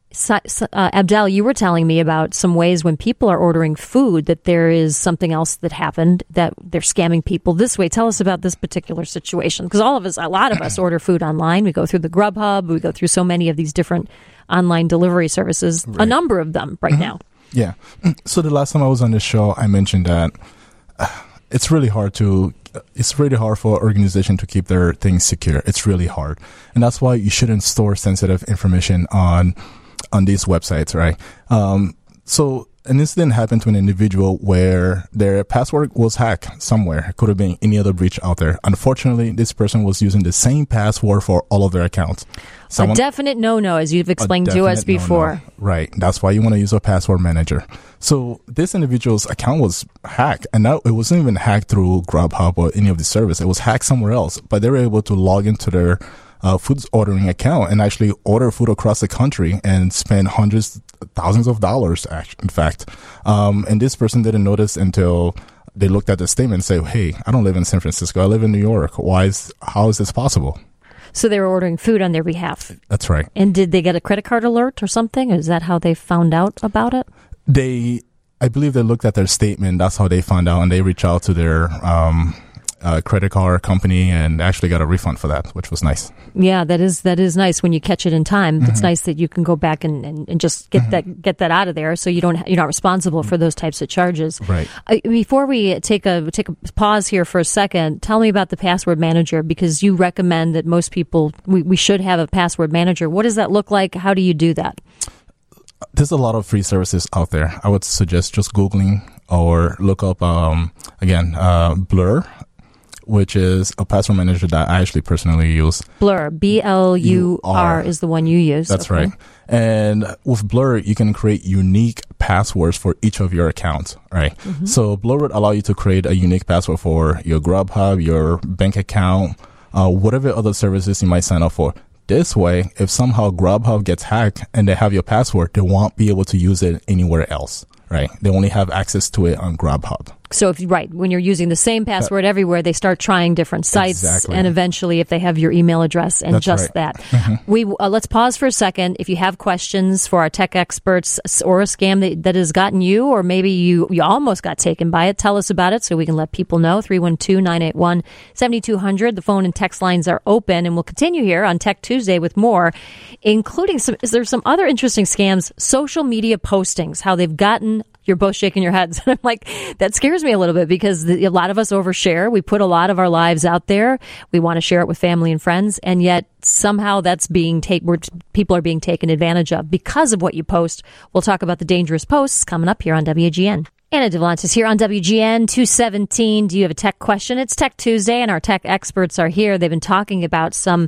Uh, Abdel, you were telling me about some ways when people are ordering food that there is something else that happened, that they're scamming people this way. Tell us about this particular situation, because all of us, a lot of us order food online. We go through the Grubhub. We go through so many of these different online delivery services, right. A number of them right mm-hmm. now. Yeah. So the last time I was on the show, I mentioned that uh, it's really hard to It's really hard for an organization to keep their things secure. It's really hard. And that's why you shouldn't store sensitive information on on these websites, right? Um, so an incident happened to an individual where their password was hacked somewhere. It could have been any other breach out there. Unfortunately, this person was using the same password for all of their accounts. Someone, a definite no-no, as you've explained to us before. No-no. Right. That's why you want to use a password manager. So this individual's account was hacked, and now it wasn't even hacked through Grubhub or any of the service. It was hacked somewhere else, but they were able to log into their uh, food ordering account and actually order food across the country and spend hundreds, thousands of dollars, in fact. Um, and this person didn't notice until they looked at the statement and say, hey, I don't live in San Francisco. I live in New York. Why is, how is this possible? So they were ordering food on their behalf. That's right. And did they get a credit card alert or something? Is that how they found out about it? They, I believe they looked at their statement. That's how they found out, and they reached out to their um, uh, credit card company and actually got a refund for that, which was nice. Yeah, that is that is nice when you catch it in time. Mm-hmm. It's nice that you can go back and, and, and just get mm-hmm. that get that out of there, so you don't you're not responsible for those types of charges. Right. Uh, before we take a take a pause here for a second, tell me about the password manager, because you recommend that most people we, we should have a password manager. What does that look like? How do you do that? There's a lot of free services out there. I would suggest just Googling or look up, um, again, uh, Blur, which is a password manager that I actually personally use. Blur, B L U R is the one you use. That's okay. right. And with Blur, you can create unique passwords for each of your accounts, right? Mm-hmm. So Blur would allow you to create a unique password for your Grubhub, your bank account, uh, whatever other services you might sign up for. This way, if somehow Grubhub gets hacked and they have your password, they won't be able to use it anywhere else, right? They only have access to it on Grubhub. So, if right, when you're using the same password uh, everywhere, they start trying different sites, exactly. and eventually, if they have your email address and That's just right. that, mm-hmm. we uh, let's pause for a second. If you have questions for our tech experts or a scam that, that has gotten you, or maybe you you almost got taken by it, tell us about it so we can let people know. three one two, nine eight one, seven two zero zero. The phone and text lines are open, and we'll continue here on Tech Tuesday with more, including some. Is there some other interesting scams? Social media postings, how they've gotten. You're both shaking your heads. I'm like, that scares me a little bit, because the, a lot of us overshare. We put a lot of our lives out there. We want to share it with family and friends, and yet somehow that's being taken. People are being taken advantage of because of what you post. We'll talk about the dangerous posts coming up here on W G N. Anna Devlantis here on W G N two seventeen. Do you have a tech question? It's Tech Tuesday, and our tech experts are here. They've been talking about some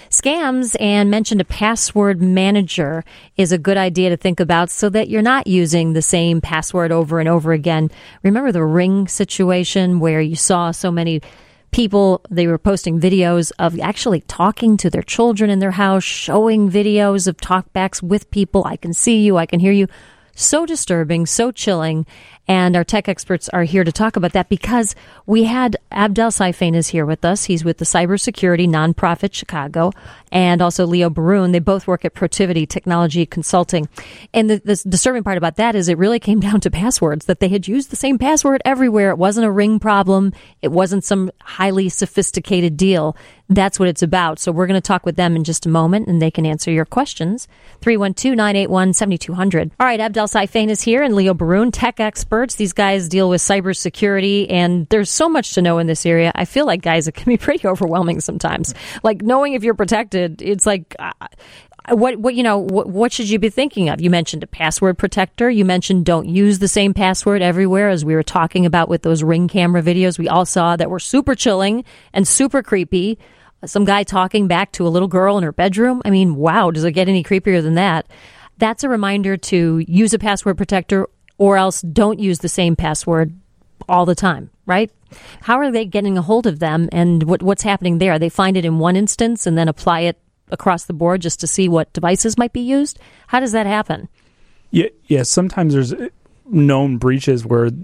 scams and mentioned a password manager is a good idea to think about so that you're not using the same password over and over again. Remember the Ring situation where you saw so many people, they were posting videos of actually talking to their children in their house, showing videos of talkbacks with people. I can see you, I can hear you. So disturbing, so chilling. And our tech experts are here to talk about that, because we had Abdel Saifain is here with us. He's with the cybersecurity nonprofit Chicago, and also Leo Baroun. They both work at Protiviti Technology Consulting. And the, the disturbing part about that is it really came down to passwords, that they had used the same password everywhere. It wasn't a Ring problem. It wasn't some highly sophisticated deal. That's what it's about. So we're going to talk with them in just a moment, and they can answer your questions. three one two, nine eight one, seven two zero zero. All right, Abdel Saifain is here, and Leo Baroun, tech experts. These guys deal with cybersecurity, and there's so much to know in this area. I feel like, guys, it can be pretty overwhelming sometimes. Like, knowing if you're protected, it's like, uh, what, what, you know, what, what should you be thinking of? You mentioned a password protector. You mentioned don't use the same password everywhere, as we were talking about with those Ring camera videos we all saw that were super chilling and super creepy. Some guy talking back to a little girl in her bedroom. I mean, wow, does it get any creepier than that? That's a reminder to use a password protector, or else don't use the same password all the time, right? How are they getting a hold of them, and what, what's happening there? They find it in one instance and then apply it across the board just to see what devices might be used? How does that happen? Yeah, yeah. Sometimes there's known breaches where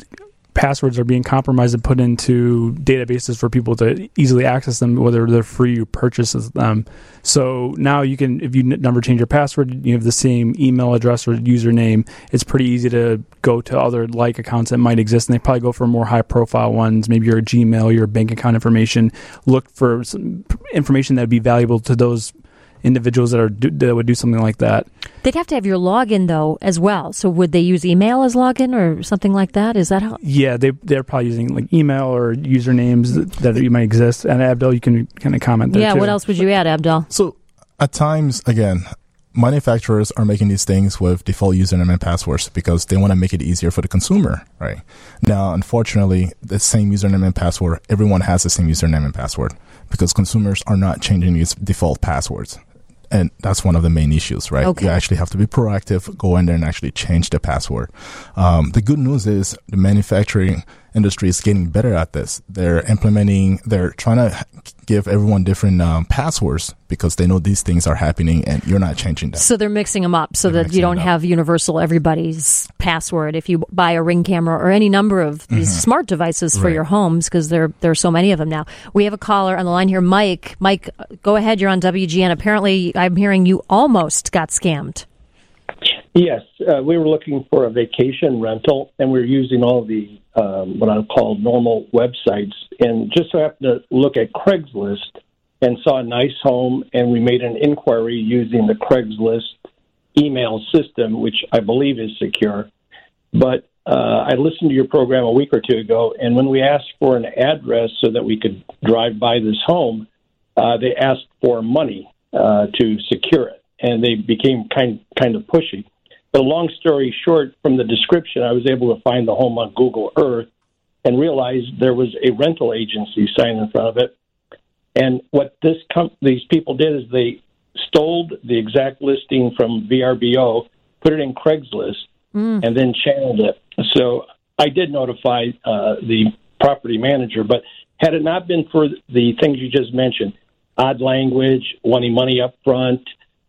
passwords are being compromised and put into databases for people to easily access them, whether they're free or purchases them. So now you can, if you n- never change your password, you have the same email address or username. It's pretty easy to go to other like accounts that might exist, and they probably go for more high profile ones. Maybe your Gmail, your bank account information. Look for some information that would be valuable to those individuals that are that would do something like that. They'd have to have your login though as well. So would they use email as login or something like that? Is that how? Yeah, they they're probably using like email or usernames that, that might exist. And Abdel, you can kind of comment there Yeah, too. what else would you add, Abdel? So at times, again, manufacturers are making these things with default username and passwords because they want to make it easier for the consumer, right? Now, unfortunately, the same username and password, everyone has the same username and password because consumers are not changing these default passwords. And that's one of the main issues, right? Okay. You actually have to be proactive, go in there and actually change the password. Um, the good news is the manufacturing industry is getting better at this. They're implementing, they're trying to give everyone different um, passwords because they know these things are happening and you're not changing them. So they're mixing them up so They're that you don't mixing it up. have universal everybody's password if you buy a Ring camera or any number of these Mhm. smart devices for Right. your homes, because there there are so many of them now. We have a caller on the line here, Mike. Mike, go ahead. You're on W G N. Apparently, I'm hearing you almost got scammed. Yes, uh, we were looking for a vacation rental, and we were using all the um, what I'll call normal websites, and just so happened to look at Craigslist and saw a nice home, and we made an inquiry using the Craigslist email system, which I believe is secure. But uh, I listened to your program a week or two ago, and when we asked for an address so that we could drive by this home, uh, they asked for money uh, to secure it, and they became kind kind of pushy. But long story short, from the description, I was able to find the home on Google Earth and realized there was a rental agency sign in front of it. And what this com- these people did is they stole the exact listing from V R B O, put it in Craigslist, Mm. and then channeled it. So I did notify uh, the property manager, but had it not been for the things you just mentioned, odd language, wanting money up front,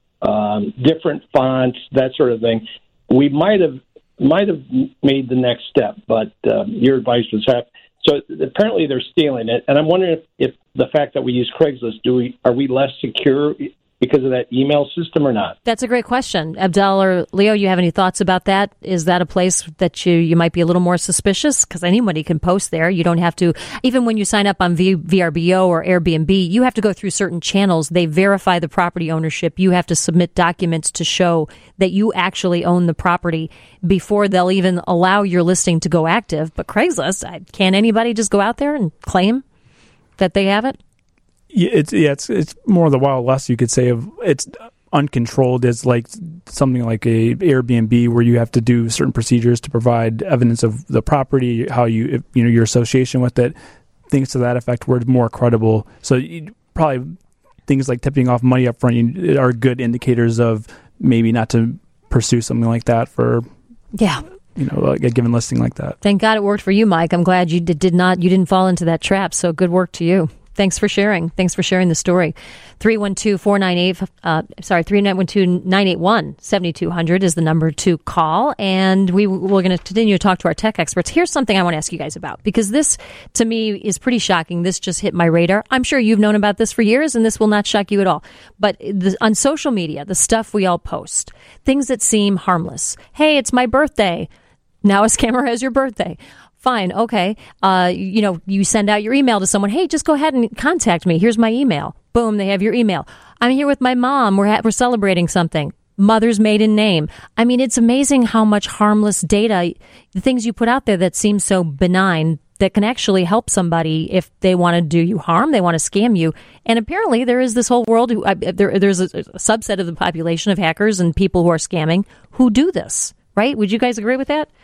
um, different fonts, that sort of thing, we might have might have made the next step, but um, your advice was hap- so apparently they're stealing it, and I'm wondering if, if the fact that we use Craigslist, do we are we less secure because of that email system or not? That's a great question. Abdel or Leo, you have any thoughts about that? Is that a place that you, you might be a little more suspicious? Because anybody can post there. You don't have to, even when you sign up on v- VRBO or Airbnb, you have to go through certain channels. They verify the property ownership. You have to submit documents to show that you actually own the property before they'll even allow your listing to go active. But Craigslist, I, can anybody just go out there and claim that they have it? Yeah, it's yeah, it's it's more of the Wild West, you could say. Of it's uncontrolled. It's like something like a Airbnb where you have to do certain procedures to provide evidence of the property, how you if, you know your association with it, things to that effect. Where it's more credible. So you, probably things like tipping off money up front you, are good indicators of maybe not to pursue something like that for Yeah. you know like a given listing like that. Thank God it worked for you, Mike. I'm glad you did, did not, you didn't fall into that trap. So good work to you. Thanks for sharing. Thanks for sharing the story. three one two, four nine eight, uh, sorry, three one two, nine eight one, seven two zero zero is the number to call. And we, we're going to continue to talk to our tech experts. Here's something I want to ask you guys about, because this, to me, is pretty shocking. This just hit my radar. I'm sure you've known about this for years, and this will not shock you at all. But the, on social media, the stuff we all post, things that seem harmless. Hey, it's my birthday. Now a scammer has your birthday. Fine, okay. Uh, you know, you send out your email to someone. Hey, just go ahead and contact me. Here's my email. Boom, they have your email. I'm here with my mom. We're ha- we're celebrating something. Mother's maiden name. I mean, it's amazing how much harmless data, the things you put out there that seem so benign, that can actually help somebody if they want to do you harm, they want to scam you. And apparently there is this whole world, who, uh, there, there's a, a subset of the population of hackers and people who are scamming who do this, right? Would you guys agree with that?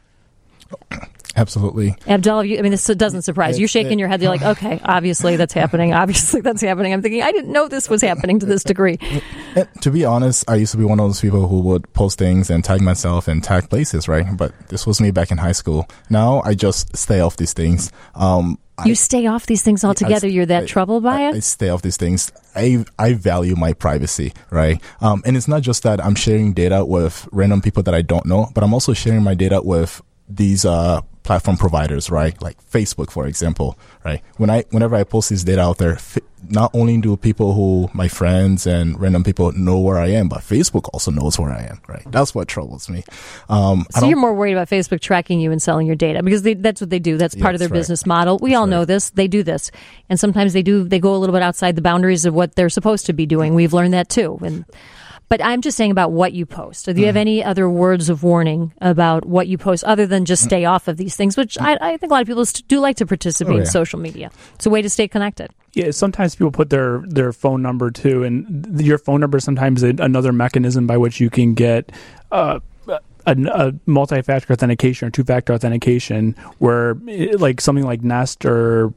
Absolutely. Abdel, you, I mean, this doesn't surprise you. You're shaking your head. You're like, okay, obviously that's happening. Obviously that's happening. I'm thinking, I didn't know this was happening to this degree. And to be honest, I used to be one of those people who would post things and tag myself and tag places, right? But this was me back in high school. Now I just stay off these things. Um, You I, stay off these things altogether. I, You're that I, troubled by I, it? I stay off these things. I I value my privacy, right? Um, and it's not just that I'm sharing data with random people that I don't know, but I'm also sharing my data with these uh, platform providers, right? Like Facebook, for example, right? When I, whenever I post this data out there, f- not only do people who, my friends and random people know where I am, but Facebook also knows where I am, right? That's what troubles me. Um, so you're more worried about Facebook tracking you and selling your data because they, that's what they do. That's part Yeah, of their that's right. business model. We That's all right. know this. They do this. And sometimes they do, they go a little bit outside the boundaries of what they're supposed to be doing. We've learned that too. And But I'm just saying about what you post. Do you have any other words of warning about what you post other than just stay off of these things, which I, I think a lot of people st- do like to participate Oh, yeah. in social media. It's a way to stay connected. Yeah, sometimes people put their, their phone number too, and th- your phone number is sometimes a, another mechanism by which you can get uh, a, a multi-factor authentication or two-factor authentication, where eh, like something like Nest or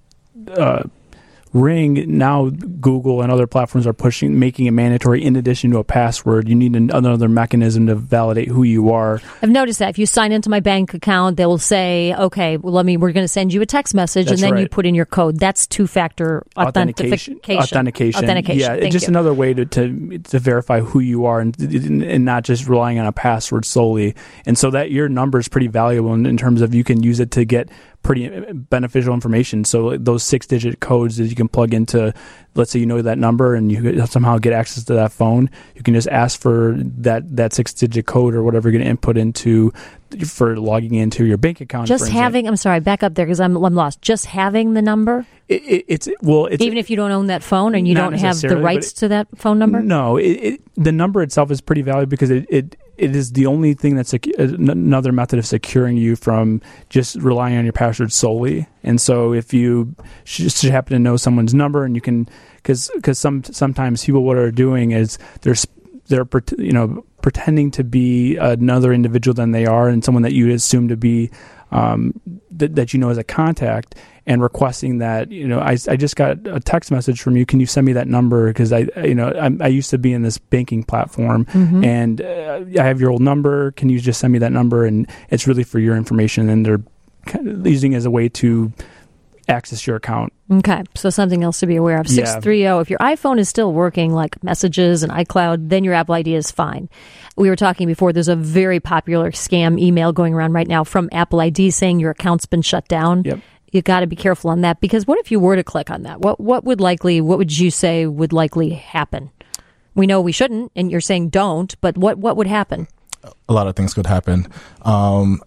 uh, Ring, now Google and other platforms are pushing, making it mandatory. In addition to a password, you need an, another mechanism to validate who you are. I've noticed that if you sign into my bank account, they will say, "Okay, well, let me. We're going to send you a text message, That's and then you right. put in your code." That's two-factor Authentication, authentication. authentication, Authentication. Yeah, it's Thank just you. another way to, to to verify who you are and and not just relying on a password solely. And so that your number is pretty valuable in, in terms of you can use it to get pretty beneficial information. So those six-digit codes that you can plug into, let's say you know that number and you somehow get access to that phone, you can just ask for that that six-digit code or whatever you're going to input into for logging into your bank account. Just for instance. having, I'm sorry, back up there because I'm, I'm lost. Just having the number, It, it, it's well, it's even if you don't own that phone and you Not don't have the necessarily, rights but to that phone number. No, it, it, the number itself is pretty valuable because it, it, it is the only thing that's secu- another method of securing you from just relying on your password solely. And so if you just happen to know someone's number and you can, because because some sometimes people what are doing is they're sp- they're pret- you know pretending to be another individual than they are and someone that you assume to be um, th- that you know as a contact, and requesting that, you know, I, I just got a text message from you. Can you send me that number? Because I, you know, I, I used to be in this banking platform, Mhm. and uh, I have your old number. Can you just send me that number? And it's really for your information, and they're kind of using it as a way to access your account. Okay, so something else to be aware of. Yeah. six three zero, if your iPhone is still working like Messages and iCloud, then your Apple I D is fine. We were talking before, there's a very popular scam email going around right now from Apple I D saying your account's been shut down. Yep. You got to be careful on that, because what if you were to click on that? What what would likely, what would you say would likely happen? We know we shouldn't, and you're saying don't, but what, what would happen? A lot of things could happen. Um,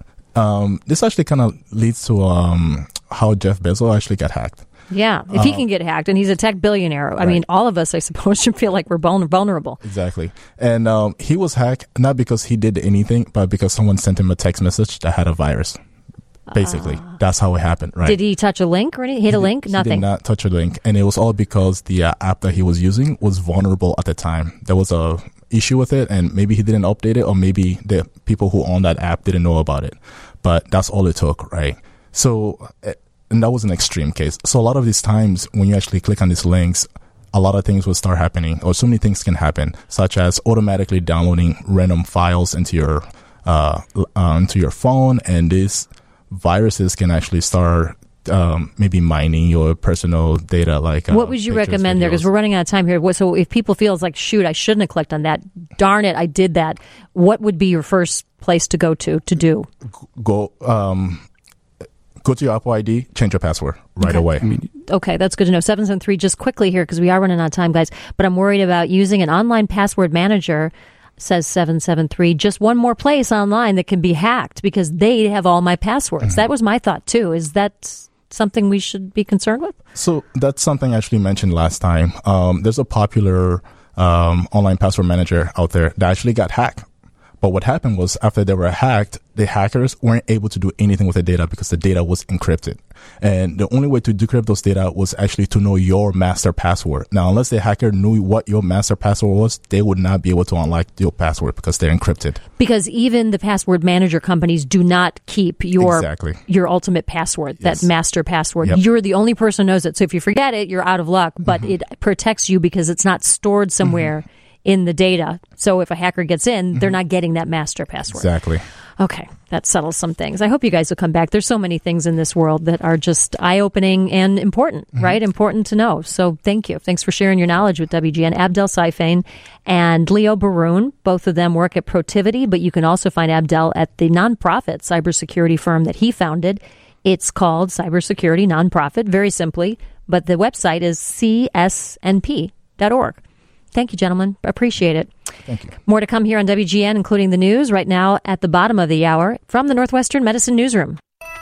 um, this actually kind of leads to um, how Jeff Bezos actually got hacked. Yeah, if he Uh, can get hacked, and he's a tech billionaire, I Right. mean, all of us, I suppose, should feel like we're vulner- vulnerable. Exactly. And um, he was hacked not because he did anything, but because someone sent him a text message that had a virus. Basically, that's how it happened, right? Did he touch a link or anything? Hit a link? He Nothing. did not touch a link, and it was all because the uh, app that he was using was vulnerable at the time. There was a issue with it, and maybe he didn't update it, or maybe the people who owned that app didn't know about it. But that's all it took, right? So, uh, and that was an extreme case. So a lot of these times when you actually click on these links, a lot of things will start happening, or so many things can happen, such as automatically downloading random files into your uh, uh into your phone, and this viruses can actually start um, maybe mining your personal data. Like, uh, What would you pictures, recommend there? Because videos. we're running out of time here. What- So if people feel it's like, shoot, I shouldn't have clicked on that. Darn it, I did that. What would be your first place to go to to do? Go um, go to your Apple I D, change your password right Okay. away. Okay, that's good to know. seven seven three, just quickly here, because we are running out of time, guys. But I'm worried about using an online password manager, says seven seven three. Just one more place online that can be hacked because they have all my passwords. Mm-hmm. That was my thought, too. Is that something we should be concerned with? So that's something I actually mentioned last time. Um, there's a popular um, online password manager out there that actually got hacked. But what happened was, after they were hacked, the hackers weren't able to do anything with the data because the data was encrypted. And the only way to decrypt those data was actually to know your master password. Now, unless the hacker knew what your master password was, they would not be able to unlock your password because they're encrypted. Because even the password manager companies do not keep your Exactly. your ultimate password, Yes. that master password. Yep. You're the only person who knows it. So if you forget it, you're out of luck. But it protects you because it's not stored somewhere in the data. So if a hacker gets in, they're not getting that master password. Exactly. Okay, that settles some things. I hope you guys will come back. There's so many things in this world that are just eye-opening and important, mm-hmm. right? Important to know. So thank you. Thanks for sharing your knowledge with W G N. Abdel Saifane and Leo Baroun, both of them work at Protivity, but you can also find Abdel at the nonprofit cybersecurity firm that he founded. It's called Cybersecurity Nonprofit, very simply, but the website is c s n p dot org. Thank you, gentlemen. Appreciate it. Thank you. More to come here on W G N, including the news right now at the bottom of the hour from the Northwestern Medicine Newsroom.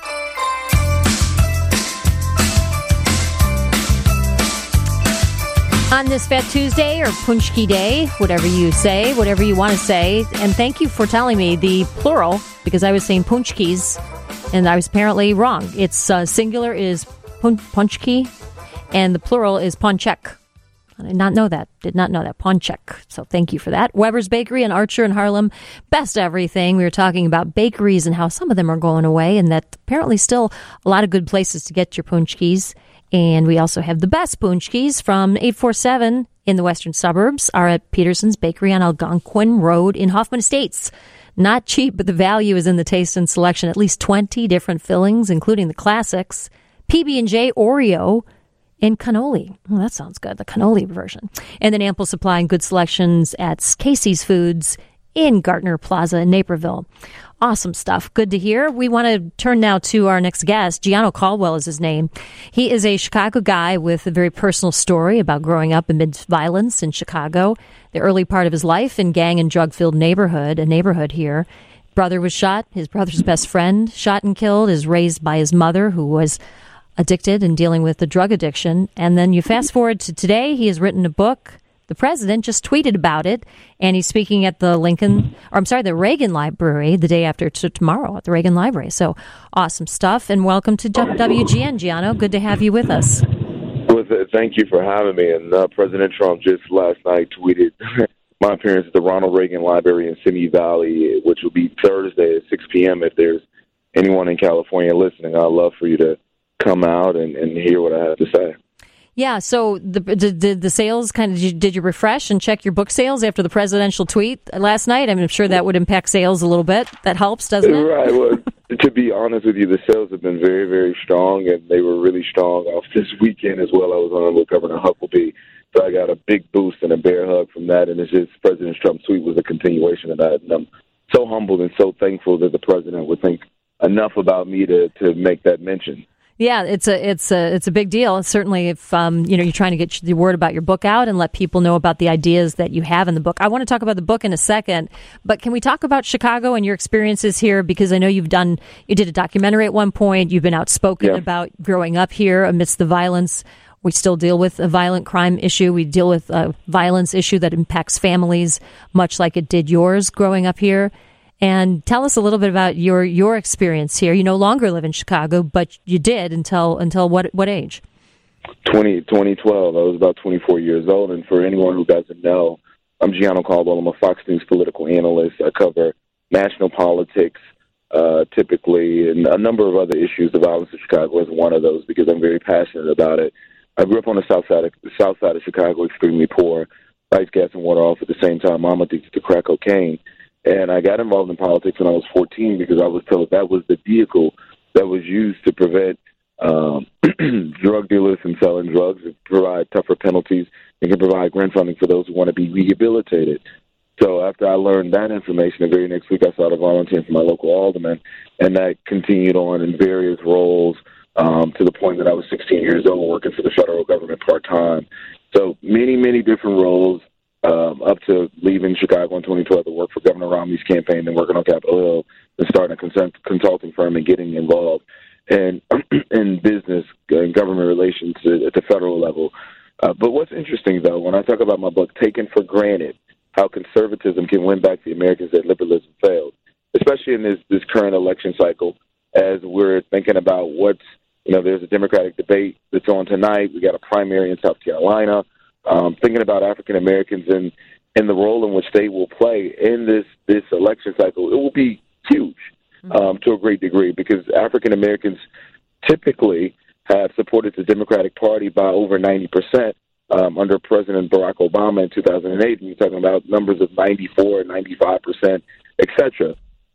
On this Fat Tuesday or Punchki Day, whatever you say, whatever you want to say, and thank you for telling me the plural, because I was saying punchkis, and I was apparently wrong. It's uh, singular is pun- punchki, and the plural is ponchek. I did not know that. Did not know that. Ponchek. So thank you for that. Weber's Bakery in Archer and Harlem. Best everything. We were talking about bakeries and how some of them are going away, and that apparently still a lot of good places to get your punchkis. And we also have the best punchkis from eight forty-seven in the western suburbs are at Peterson's Bakery on Algonquin Road in Hoffman Estates. Not cheap, but the value is in the taste and selection. At least twenty different fillings, including the classics, P B and J Oreo, and cannoli. Well, that sounds good, the cannoli version. And then ample supply and good selections at Casey's Foods in Gartner Plaza in Naperville. Awesome stuff. Good to hear. We want to turn now to our next guest. Gianno Caldwell is his name. He is a Chicago guy with a very personal story about growing up amidst violence in Chicago, the early part of his life in gang and drug-filled neighborhood, a neighborhood here. Brother was shot. His brother's best friend shot and killed, is raised by his mother, who was addicted and dealing with the drug addiction. And then you fast forward to today, he has written a book. The president just tweeted about it, and he's speaking at the Lincoln, or I'm sorry, the Reagan Library the day after t- tomorrow at the Reagan Library. So awesome stuff, and welcome to W G N, Gianno. Good to have you with us. Well, thank you for having me. And uh, President Trump just last night tweeted my appearance at the Ronald Reagan Library in Simi Valley, which will be Thursday at six p.m. If there's anyone in California listening, I'd love for you to come out and, and hear what I have to say. Yeah, so the, did the, the sales kind of, did you, did you refresh and check your book sales after the presidential tweet last night? I mean, I'm sure that would impact sales a little bit. That helps, doesn't it? Right. Well, to be honest with you, the sales have been very, very strong, and they were really strong off this weekend as well. I was on with Governor Huckabee, so I got a big boost and a bear hug from that, and it's just President Trump's tweet was a continuation of that. And I'm so humbled and so thankful that the president would think enough about me to, to make that mention. Yeah, it's a it's a it's a big deal. Certainly, if um, you know you're trying to get the word about your book out and let people know about the ideas that you have in the book. I want to talk about the book in a second, but can we talk about Chicago and your experiences here? Because I know you've done you did a documentary at one point. You've been outspoken yeah. about growing up here amidst the violence. We still deal with a violent crime issue. We deal with a violence issue that impacts families, much like it did yours growing up here. And tell us a little bit about your, your experience here. You no longer live in Chicago, but you did until until what what age? twenty, twenty twelve. I was about twenty-four years old. And for anyone who doesn't know, I'm Gianno Caldwell. I'm a Fox News political analyst. I cover national politics, uh, typically, and a number of other issues. The violence in Chicago is one of those because I'm very passionate about it. I grew up on the south side of, the south side of Chicago, extremely poor, ice, gas, and water off at the same time. I'm addicted to crack cocaine. And I got involved in politics when I was fourteen because I was told that was the vehicle that was used to prevent um, drug dealers from selling drugs, and provide tougher penalties, and can provide grant funding for those who want to be rehabilitated. So after I learned that information, the very next week I started volunteering for my local alderman, and that continued on in various roles um, to the point that I was sixteen years old working for the federal government part-time. So many, many different roles. Um, up to leaving Chicago in twenty twelve to work for Governor Romney's campaign and working on Capitol Hill and starting a consult- consulting firm and getting involved in, in business and government relations at the federal level. Uh, but what's interesting, though, when I talk about my book, Taken for Granted, How Conservatism Can Win Back the Americans That Liberalism Failed, especially in this, this current election cycle, as we're thinking about what's, you know, there's a Democratic debate that's on tonight. We got a primary in South Carolina. Um, thinking about African Americans and, and the role in which they will play in this, this election cycle, it will be huge um, to a great degree because African Americans typically have supported the Democratic Party by over ninety percent um, under President Barack Obama in two thousand eight. And you're talking about numbers of ninety-four, ninety-five percent, et cetera.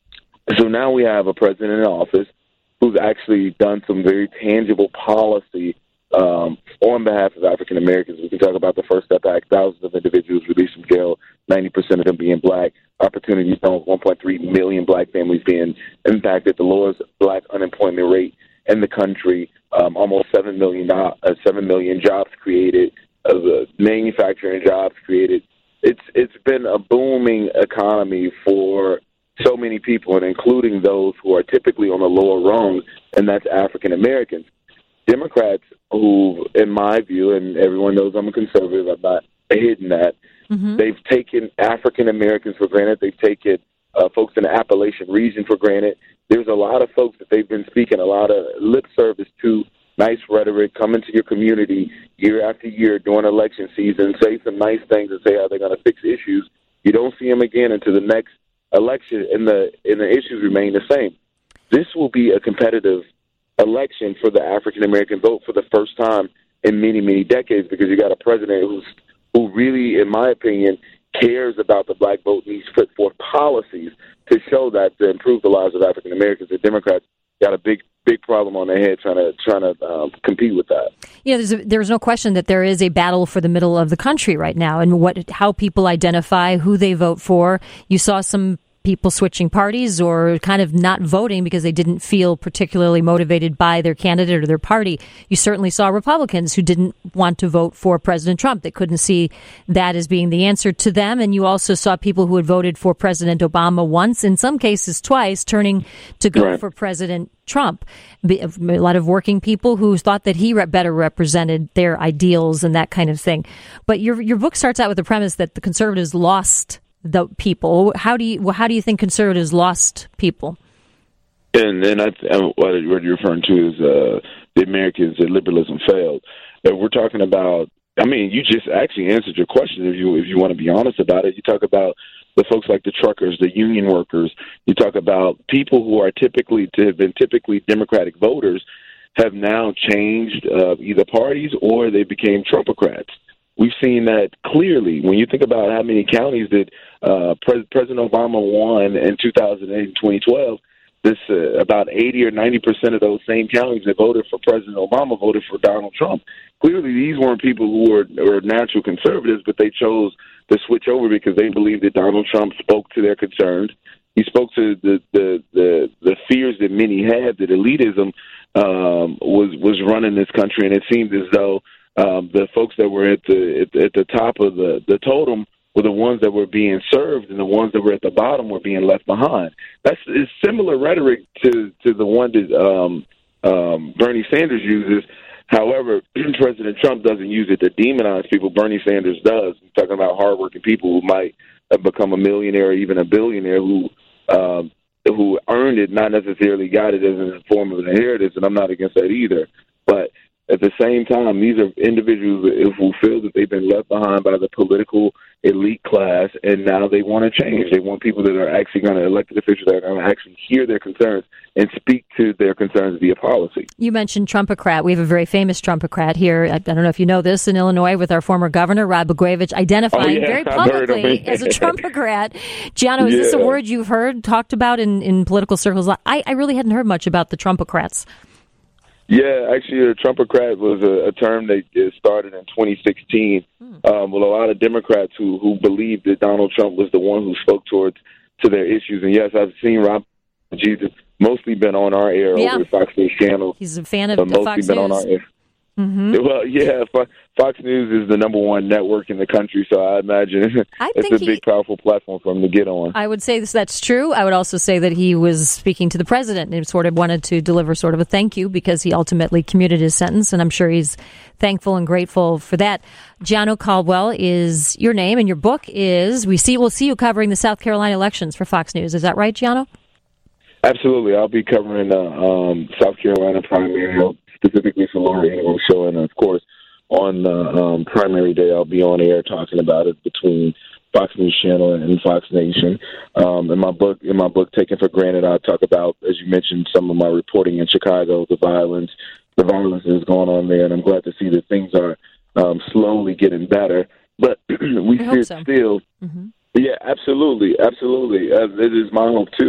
So now we have a president in office who's actually done some very tangible policy um, on behalf of African Americans. We can talk about the First Step Act, thousands of individuals released from jail, ninety percent of them being black, opportunity zones, one point three million black families being impacted, the lowest black unemployment rate in the country, um, almost seven million, uh, seven million jobs created, uh, manufacturing jobs created. It's It's been a booming economy for so many people, and including those who are typically on the lower rungs, and that's African Americans. Democrats who, in my view, and everyone knows I'm a conservative, I'm not hidden that, mm-hmm. they've taken African Americans for granted. They've taken uh, folks in the Appalachian region for granted. There's a lot of folks that they've been speaking a lot of lip service to, nice rhetoric, come into your community year after year during election season, say some nice things and say how they're going to fix issues. You don't see them again until the next election, and the and the issues remain the same. This will be a competitive election for the African American vote for the first time in many, many decades, because you got a president who's who really, in my opinion, cares about the black vote and he's put forth policies to show that to improve the lives of African Americans. The Democrats got a big, big problem on their head trying to trying to um, compete with that. You know, there's a, there's no question that there is a battle for the middle of the country right now, and what how people identify, who they vote for. You saw some people switching parties or kind of not voting because they didn't feel particularly motivated by their candidate or their party. You certainly saw Republicans who didn't want to vote for President Trump. They couldn't see that as being the answer to them. And you also saw people who had voted for President Obama once, in some cases twice, turning to go right. for President Trump. A lot of working people who thought that he better represented their ideals and that kind of thing. But your your book starts out with the premise that the conservatives lost the people. How do you how do you think conservatives lost people? And and I, what you're referring to is uh, the Americans, that liberalism failed. And we're talking about. I mean, you just actually answered your question. If you if you want to be honest about it, you talk about the folks like the truckers, the union workers. You talk about people who are typically to have been typically Democratic voters have now changed uh, either parties or they became Trumpocrats. We've seen that clearly when you think about how many counties that uh, Pres- President Obama won in two thousand eight and twenty twelve. This uh, about eighty or ninety percent of those same counties that voted for President Obama voted for Donald Trump. Clearly, these weren't people who were, were natural conservatives, but they chose to switch over because they believed that Donald Trump spoke to their concerns. He spoke to the the the, the fears that many had that elitism um, was was running this country, and it seemed as though Um, the folks that were at the at, at the top of the, the totem were the ones that were being served, and the ones that were at the bottom were being left behind. That's it's similar rhetoric to, to the one that um, um, Bernie Sanders uses. However, President Trump doesn't use it to demonize people. Bernie Sanders does. He's talking about hardworking people who might have become a millionaire or even a billionaire who um, who earned it, not necessarily got it as a form of an inheritance, and I'm not against that either. But at the same time, these are individuals who feel that they've been left behind by the political elite class, and now they want to change. They want people that are actually going to, elected officials that are going to actually hear their concerns and speak to their concerns via policy. You mentioned Trumpocrat. We have a very famous Trumpocrat here. I don't know if you know this, in Illinois, with our former governor, Rod Blagojevich, identifying oh, yeah, very publicly as a Trumpocrat. Gianno, is yeah. this a word you've heard talked about in, in political circles? I, I really hadn't heard much about the Trumpocrats. Yeah, actually, a Trumpocrat was a, a term that started in twenty sixteen hmm. um, with a lot of Democrats who, who believed that Donald Trump was the one who spoke towards to their issues. And yes, I've seen Rob Jesus mostly been on our air yeah. over at Fox News Channel. He's a fan of but the mostly Fox been News. On our air. Mm-hmm. Well, yeah, Fox News is the number one network in the country, so I imagine I it's a he, big, powerful platform for him to get on. I would say this, that's true. I would also say that he was speaking to the president and sort of wanted to deliver sort of a thank you because he ultimately commuted his sentence, and I'm sure he's thankful and grateful for that. Gianno Caldwell is your name, and your book is, we see, we'll see you covering the South Carolina elections for Fox News. Is that right, Gianno? Absolutely. I'll be covering the um, South Carolina primary, specifically for Laura Ingraham show, and of course, on the um, primary day, I'll be on air talking about it between Fox News Channel and Fox Nation. Um, in my book, in my book, Taken for Granted, I talk about, as you mentioned, some of my reporting in Chicago, the violence, the violence that's going on there, and I'm glad to see that things are um, slowly getting better. But we I hope see so. still, mm-hmm. yeah, absolutely, absolutely. Uh, it is my hope too.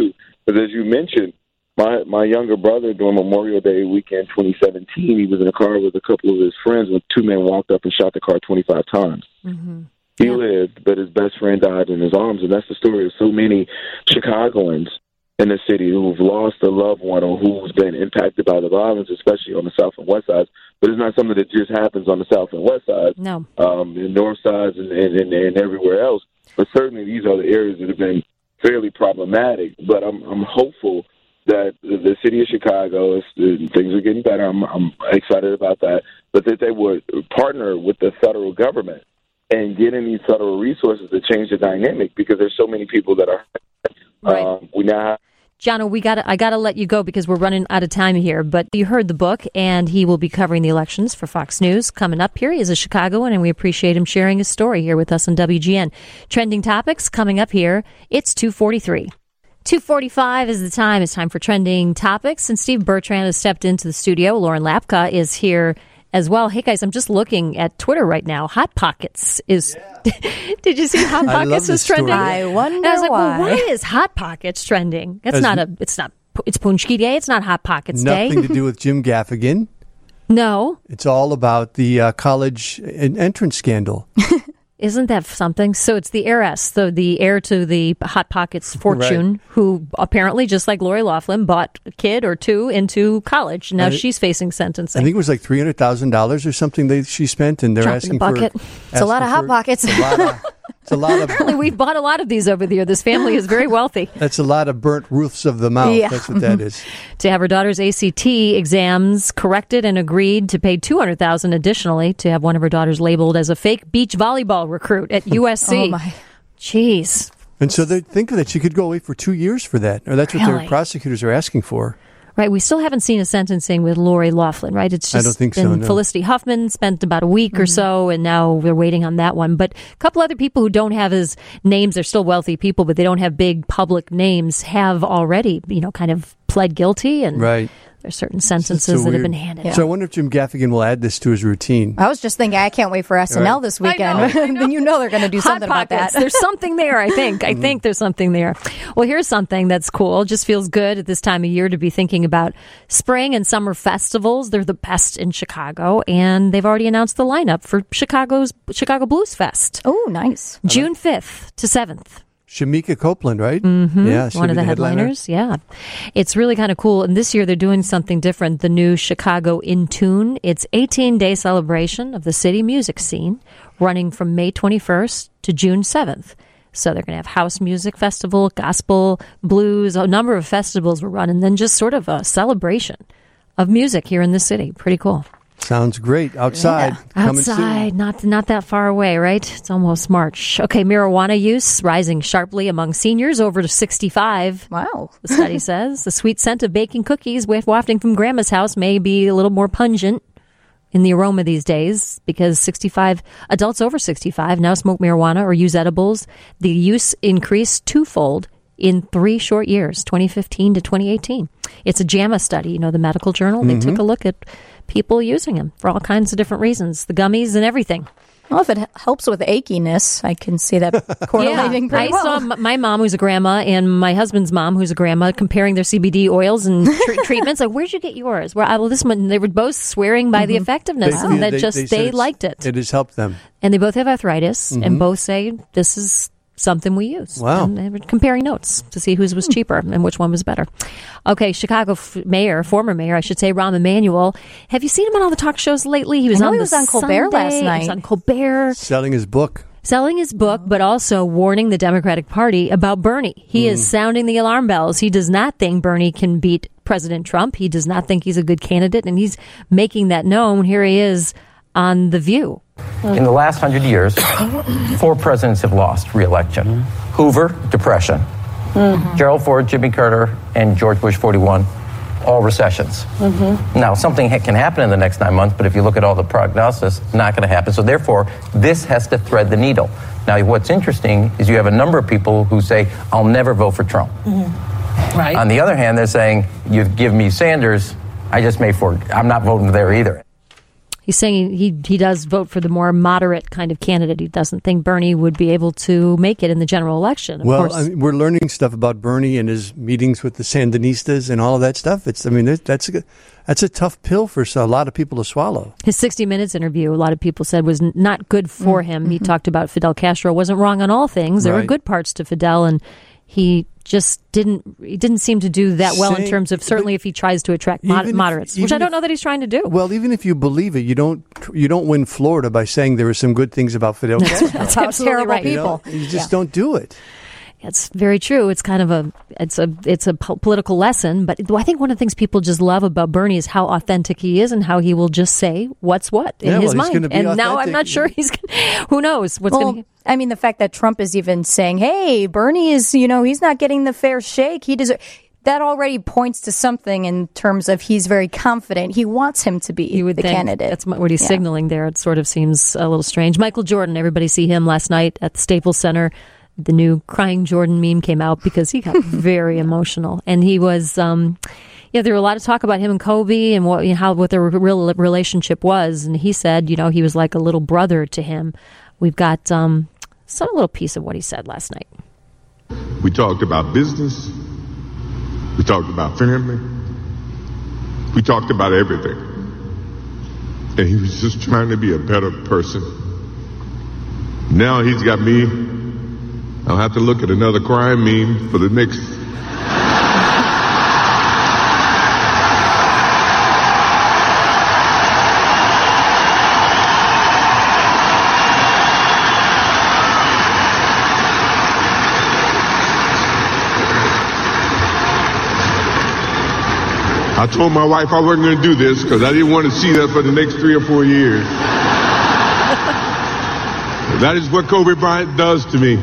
Because as you mentioned, my my younger brother during Memorial Day weekend twenty seventeen, he was in a car with a couple of his friends when two men walked up and shot the car twenty-five times. Mm-hmm. He yeah. lived, but his best friend died in his arms, and that's the story of so many Chicagoans in the city who've lost a loved one or who's been impacted by the violence, especially on the south and west sides. But it's not something that just happens on the south and west side. No. Um, the north sides and, and, and, and everywhere else. But certainly these are the areas that have been fairly problematic. But I'm, I'm hopeful that the city of Chicago, is, things are getting better. I'm, I'm excited about that. But that they would partner with the federal government and get in these federal resources to change the dynamic, because there's so many people that are. Right. Um, we now have. Jono, we got I got to let you go because we're running out of time here. But you heard the book, and he will be covering the elections for Fox News coming up here. He is a Chicagoan, and we appreciate him sharing his story here with us on W G N. Trending topics coming up here. It's two forty-three. two forty-five is the time. It's time for Trending Topics, and Steve Bertrand has stepped into the studio. Lauren Lapka is here as well. Hey, guys, I'm just looking at Twitter right now. Hot Pockets is... Yeah. Did you see Hot Pockets is trending? I wonder and I was like, why. well, why is Hot Pockets trending? That's As not a... It's not... It's Punchki Day. It's not Hot Pockets Day. Nothing to do with Jim Gaffigan. No. It's all about the uh, college entrance scandal. Isn't that something? So it's the heiress, the, the heir to the Hot Pockets fortune, right, who apparently, just like Lori Loughlin, bought a kid or two into college. Now she's facing sentencing. I think it was like three hundred thousand dollars or something that she spent, and they're Drop asking in the bucket. for... It's a lot of Hot Pockets. It's a lot of... It's a lot of Apparently, we've bought a lot of these over the year. This family is very wealthy. That's a lot of burnt roofs of the mouth. Yeah. That's what that is. To have her daughter's A C T exams corrected and agreed to pay two hundred thousand dollars additionally to have one of her daughters labeled as a fake beach volleyball recruit at U S C. Oh, my. Jeez. And so they think that she could go away for two years for that, or that's what Really? their prosecutors are asking for. Right, we still haven't seen a sentencing with Lori Loughlin, right? It's just I don't think been so, no. Felicity Huffman spent about a week mm-hmm. or so, and now we're waiting on that one. But a couple other people who don't have his names, they're still wealthy people, but they don't have big public names, have already, you know, kind of pled guilty, and right. there's certain sentences so that have weird. been handed. Yeah. So I wonder if Jim Gaffigan will add this to his routine. I was just thinking, I can't wait for S N L Right. this weekend. I know, I know. Then you know they're going to do Hot something about Pockets. that. There's something there, I think. I think there's something there. Well, here's something that's cool. Just feels good at this time of year to be thinking about spring and summer festivals. They're the best in Chicago, and they've already announced the lineup for Chicago's Chicago Blues Fest. Oh, nice. June fifth to seventh. Shamika Copeland, right? Mm-hmm. Yeah, she'll one of be the headliner. headliners. Yeah, it's really kind of cool. And this year they're doing something different. The new Chicago In Tune. It's eighteen-day celebration of the city music scene, running from May twenty-first to June seventh. So they're going to have house music festival, gospel, blues, a number of festivals will run, and then just sort of a celebration of music here in the city. Pretty cool. Sounds great. Outside. Yeah. Coming Outside, soon. not not that far away, right? It's almost March. Okay, marijuana use rising sharply among seniors over to sixty-five. Wow. The study says the sweet scent of baking cookies wafting from Grandma's house may be a little more pungent in the aroma these days, because sixty-five adults over sixty-five now smoke marijuana or use edibles. The use increased twofold in three short years, twenty fifteen to twenty eighteen. It's a JAMA study, you know, the medical journal. They Mm-hmm. took a look at people using them for all kinds of different reasons, the gummies and everything. Well, if it h- helps with achiness, I can see that correlating yeah, pretty I well. saw m- my mom, who's a grandma, and my husband's mom, who's a grandma, comparing their C B D oils and tr- treatments. Like, where'd you get yours? Well, I, well, this one, they were both swearing by the effectiveness, They- and that they- just they they, said it's- liked it. It has helped them. And they both have arthritis, Mhm. and both say this is something we use. Wow. And they were comparing notes to see whose was cheaper and which one was better. Okay, Chicago f- mayor, former mayor, I should say, Rahm Emanuel. Have you seen him on all the talk shows lately? He was I know on he the was on Colbert Sunday, last He was night. on Colbert. Selling his book. Selling his book, but also warning the Democratic Party about Bernie. He Mm. is sounding the alarm bells. He does not think Bernie can beat President Trump. He does not think he's a good candidate, and he's making that known. Here he is on The View. In the last hundred years, four presidents have lost re-election. Hoover, Depression. Mm-hmm. Gerald Ford, Jimmy Carter, and George Bush, forty-one, all recessions. Mm-hmm. Now, something ha- can happen in the next nine months, but if you look at all the prognosis, not going to happen. So therefore, this has to thread the needle. Now, what's interesting is you have a number of people who say, I'll never vote for Trump. Mm-hmm. Right. On the other hand, they're saying, you give me Sanders, I just may for, I'm not voting there either. He's saying he he does vote for the more moderate kind of candidate. He doesn't think Bernie would be able to make it in the general election. Of well, course. I mean, we're learning stuff about Bernie and his meetings with the Sandinistas and all of that stuff. It's, I mean, that's a, that's a tough pill for a lot of people to swallow. His sixty minutes interview, a lot of people said, was n- not good for Mm-hmm. him. He talked about Fidel Castro. Wasn't wrong on all things. There were Right. good parts to Fidel, and he just didn't he didn't seem to do that well in Same- terms of certainly if he tries to attract mod- Even if- moderates, which even I don't if- know that he's trying to do. Well, even if you believe it, you don't you don't win Florida by saying there were some good things about Fidel That's, Castro. that's absolutely terrible right. You know, people. you just Yeah. don't do it. It's very true. It's kind of a it's a it's a po- political lesson, but I think one of the things people just love about Bernie is how authentic he is and how he will just say what's what in Yeah, his well, he's mind. gonna be And now I'm authentic. not sure he's gonna, who knows what's Well, going to I mean, the fact that Trump is even saying, "Hey, Bernie is, you know, he's not getting the fair shake. He deserves." That already points to something in terms of he's very confident. He wants him to be You would the think candidate. that's what he's Yeah. signaling there. It sort of seems a little strange. Michael Jordan, everybody see him last night at the Staples Center. The new Crying Jordan meme came out because he got very emotional. And he was, um, yeah, there were a lot of talk about him and Kobe and what, you know, how what their real relationship was. And he said, you know, he was like a little brother to him. We've got um, some little piece of what he said last night. We talked about business. We talked about family. We talked about everything. And he was just trying to be a better person. Now he's got me. I'll have to look at another crime meme for the next. I told my wife I wasn't going to do this because I didn't want to see that for the next three or four years. That is what Kobe Bryant does to me.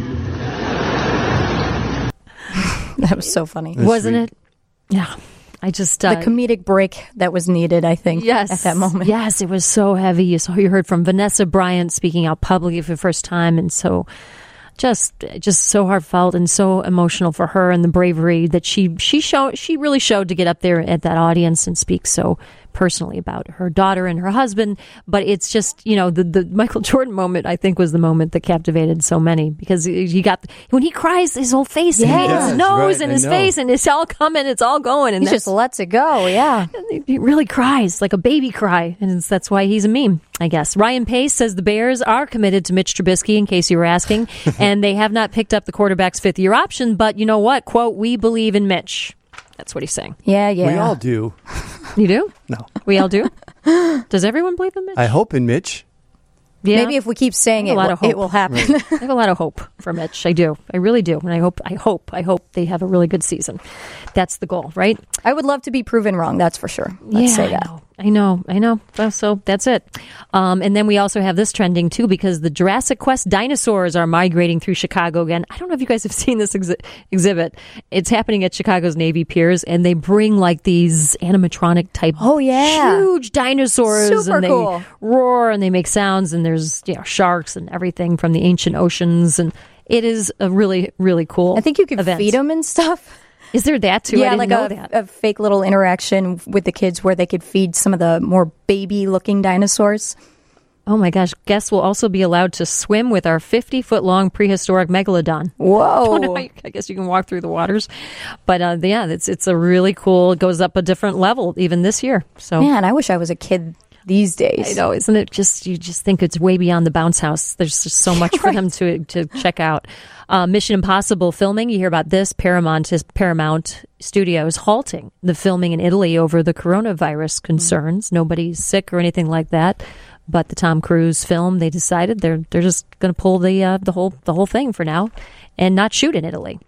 That was so funny. That's Wasn't sweet. It? Yeah. I just uh, the comedic break that was needed, I think, yes, at that moment. Yes, it was so heavy. You saw, you heard from Vanessa Bryant speaking out publicly for the first time, and so just just so heartfelt and so emotional for her and the bravery that she she showed she really showed to get up there at that audience and speak so personally about her daughter and her husband. But it's just, you know, the, the Michael Jordan moment, I think, was the moment that captivated so many because he got, when he cries, his whole face, Yes. and his Yes, nose right, and I his know. face, and it's all coming, it's all going. And He just lets it go, yeah. He really cries, like a baby cry, and it's, that's why he's a meme, I guess. Ryan Pace says the Bears are committed to Mitch Trubisky, in case you were asking, and they have not picked up the quarterback's fifth-year option, but you know what? Quote, we believe in Mitch. That's what he's saying. Yeah, yeah. We all do. You do? No. We all do? Does everyone believe in Mitch? I hope in Mitch. Yeah. Maybe if we keep saying I have it, a lot will- of hope. it will happen. Right. I have a lot of hope for Mitch. I do. I really do. And I hope, I hope, I hope they have a really good season. That's the goal, right? I would love to be proven wrong, that's for sure. Let's yeah, say that. I know. I know. I know. Well, so that's it. Um, and then we also have this trending too because the Jurassic Quest dinosaurs are migrating through Chicago again. I don't know if you guys have seen this exhi- exhibit. It's happening at Chicago's Navy Piers, and they bring like these animatronic type, oh yeah, huge dinosaurs, Super and they cool. roar and they make sounds, and there's, you know, sharks and everything from the ancient oceans, and it is a really really cool. I think you can event. feed them and stuff. Is there that too? I Yeah, didn't like know a, that. a fake little interaction with the kids where they could feed some of the more baby-looking dinosaurs. Oh my gosh, guests will also be allowed to swim with our fifty-foot-long prehistoric megalodon. Whoa. I don't know, I guess you can walk through the waters. But uh, yeah, it's it's a really cool, it goes up a different level even this year. So Man, I wish I was a kid these days. I know, isn't it just, you just think it's way beyond the bounce house. There's just so much for them to to check out. Uh, Mission Impossible filming, you hear about this. Paramount, is, Paramount Studios halting the filming in Italy over the coronavirus concerns. Mm-hmm. Nobody's sick or anything like that. But the Tom Cruise film, they decided they're they're just going to pull the uh, the whole the whole thing for now and not shoot in Italy.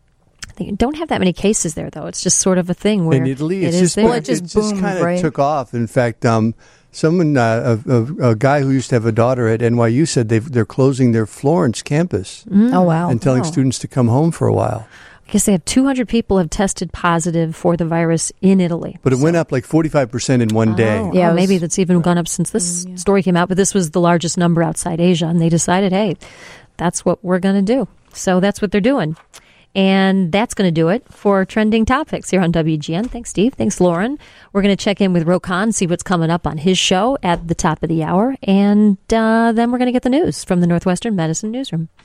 They don't have that many cases there, though. It's just sort of a thing where in Italy, it it's is just there. well, it just, just kind of took off. In fact, um, someone, uh, a, a, a guy who used to have a daughter at N Y U said they've, they're closing their Florence campus. Mm. Oh, wow. And telling Oh. students to come home for a while. I guess they have two hundred people have tested positive for the virus in Italy. But it went up like forty-five percent in one day. Oh, yeah, maybe that's even gone up since this story came out. But this was the largest number outside Asia, and they decided, hey, that's what we're going to do. So that's what they're doing. And that's going to do it for Trending Topics here on W G N. Thanks, Steve. Thanks, Lauren. We're going to check in with Rokan, see what's coming up on his show at the top of the hour. And uh, then we're going to get the news from the Northwestern Medicine Newsroom.